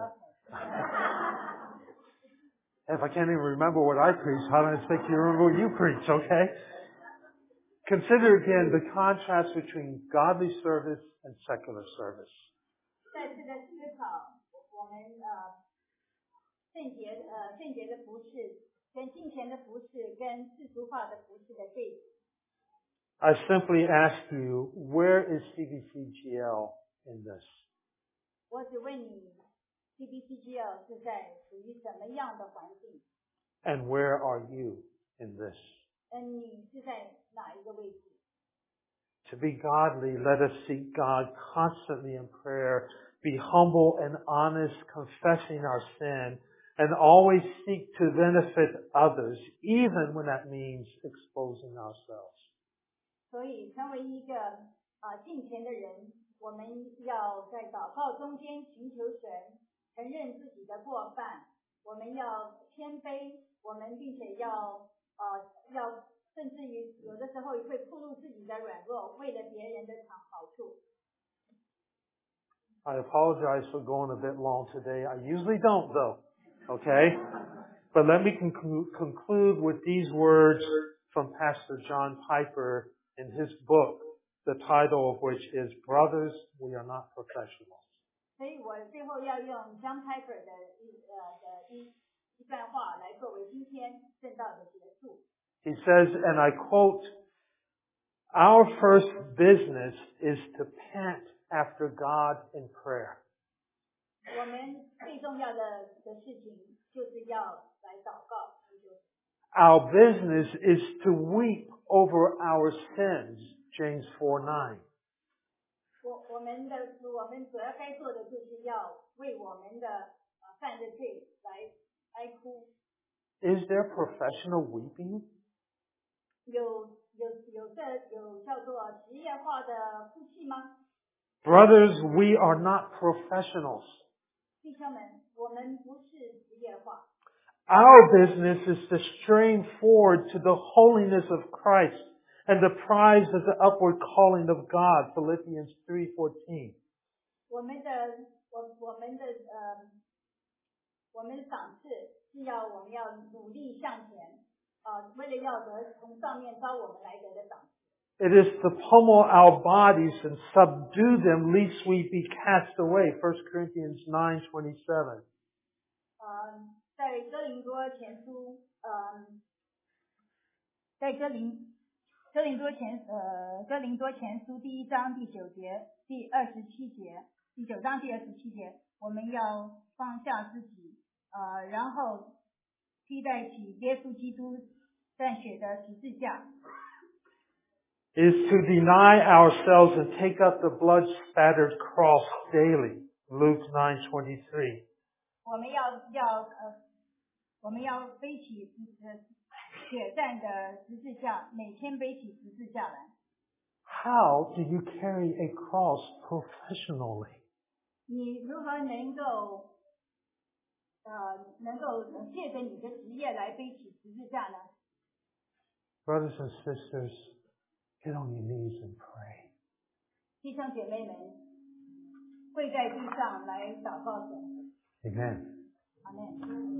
[SPEAKER 2] Okay.
[SPEAKER 1] If I can't even remember what I preach, how do I expect you to remember what you preach, okay? Consider again the contrast between godly service and secular service.
[SPEAKER 2] 再次的思考，我们呃圣洁呃圣洁的服饰，跟敬虔的服饰，跟世俗化的服饰的对比。
[SPEAKER 1] I simply ask you, where is C B C G L in this?
[SPEAKER 2] 我只问你 ，C B C G L 是在属于什么样的环境？
[SPEAKER 1] And where are you in this?
[SPEAKER 2] 嗯，你是在哪一个位置？
[SPEAKER 1] To be godly, let us seek God constantly in prayer, be humble and honest, confessing our sin, and always seek to benefit others, even when that means exposing ourselves.
[SPEAKER 2] 所以，成为一个啊敬虔的人，我们要在祷告中间寻求神，承认自己的过犯，我们要谦卑，我们并且要呃要。甚至于有的时候会暴露自己的软弱，为了别人的好处。
[SPEAKER 1] I apologize for going a bit long today. I usually don't, though. Okay? But let me conclude, conclude with these words from Pastor John Piper in his book, the title of which is Brothers, We Are Not Professionals.
[SPEAKER 2] 所以我最后要用 John Piper 的一呃的一一段话来作为今天正道的结束。
[SPEAKER 1] He says, and I quote, "Our first business is to pant after God in prayer."
[SPEAKER 2] 我们最重要的的事情就是要来祷告。
[SPEAKER 1] Our business is to weep over our sins, James four nine.
[SPEAKER 2] 我我们的我们所要该做的就是要为我们的呃犯的罪来哀哭。
[SPEAKER 1] Is there professional weeping?
[SPEAKER 2] 有有有这有叫做职业化的哭泣吗？
[SPEAKER 1] Brothers, we are not professionals.
[SPEAKER 2] 弟兄们，我们不是职业化。
[SPEAKER 1] Our business is to strain forward to the holiness of Christ and the prize of the upward calling of God, Philippians three fourteen.
[SPEAKER 2] 我们的我我们的呃我们的赏赐是要我们要努力向前。Uh, 为了要得从上面招我们来得的赏赐。
[SPEAKER 1] It is to pummel our bodies and subdue them, lest we be cast away. First Corinthians nine twenty-seven.
[SPEAKER 2] 呃，在哥林多前书，呃，在哥林哥林多前呃哥林多前书第一章第九节第二十七节第九章第二十七节，我们要放下自己，呃，然后替代起耶稣基督蘸血的十字架。
[SPEAKER 1] Is to deny ourselves and take up the blood-spattered cross daily. Luke nine twenty-three.
[SPEAKER 2] 我们要要呃，我们要背起呃血蘸的十字架，每天背起十字架来。
[SPEAKER 1] How do you carry a cross professionally?
[SPEAKER 2] 你如何能够呃能够借着你的职业来背起十字架呢？
[SPEAKER 1] Brothers and sisters, get on your knees and pray.
[SPEAKER 2] 弟兄姐妹们，跪在地上来祷告神。
[SPEAKER 1] Amen.
[SPEAKER 2] Amen.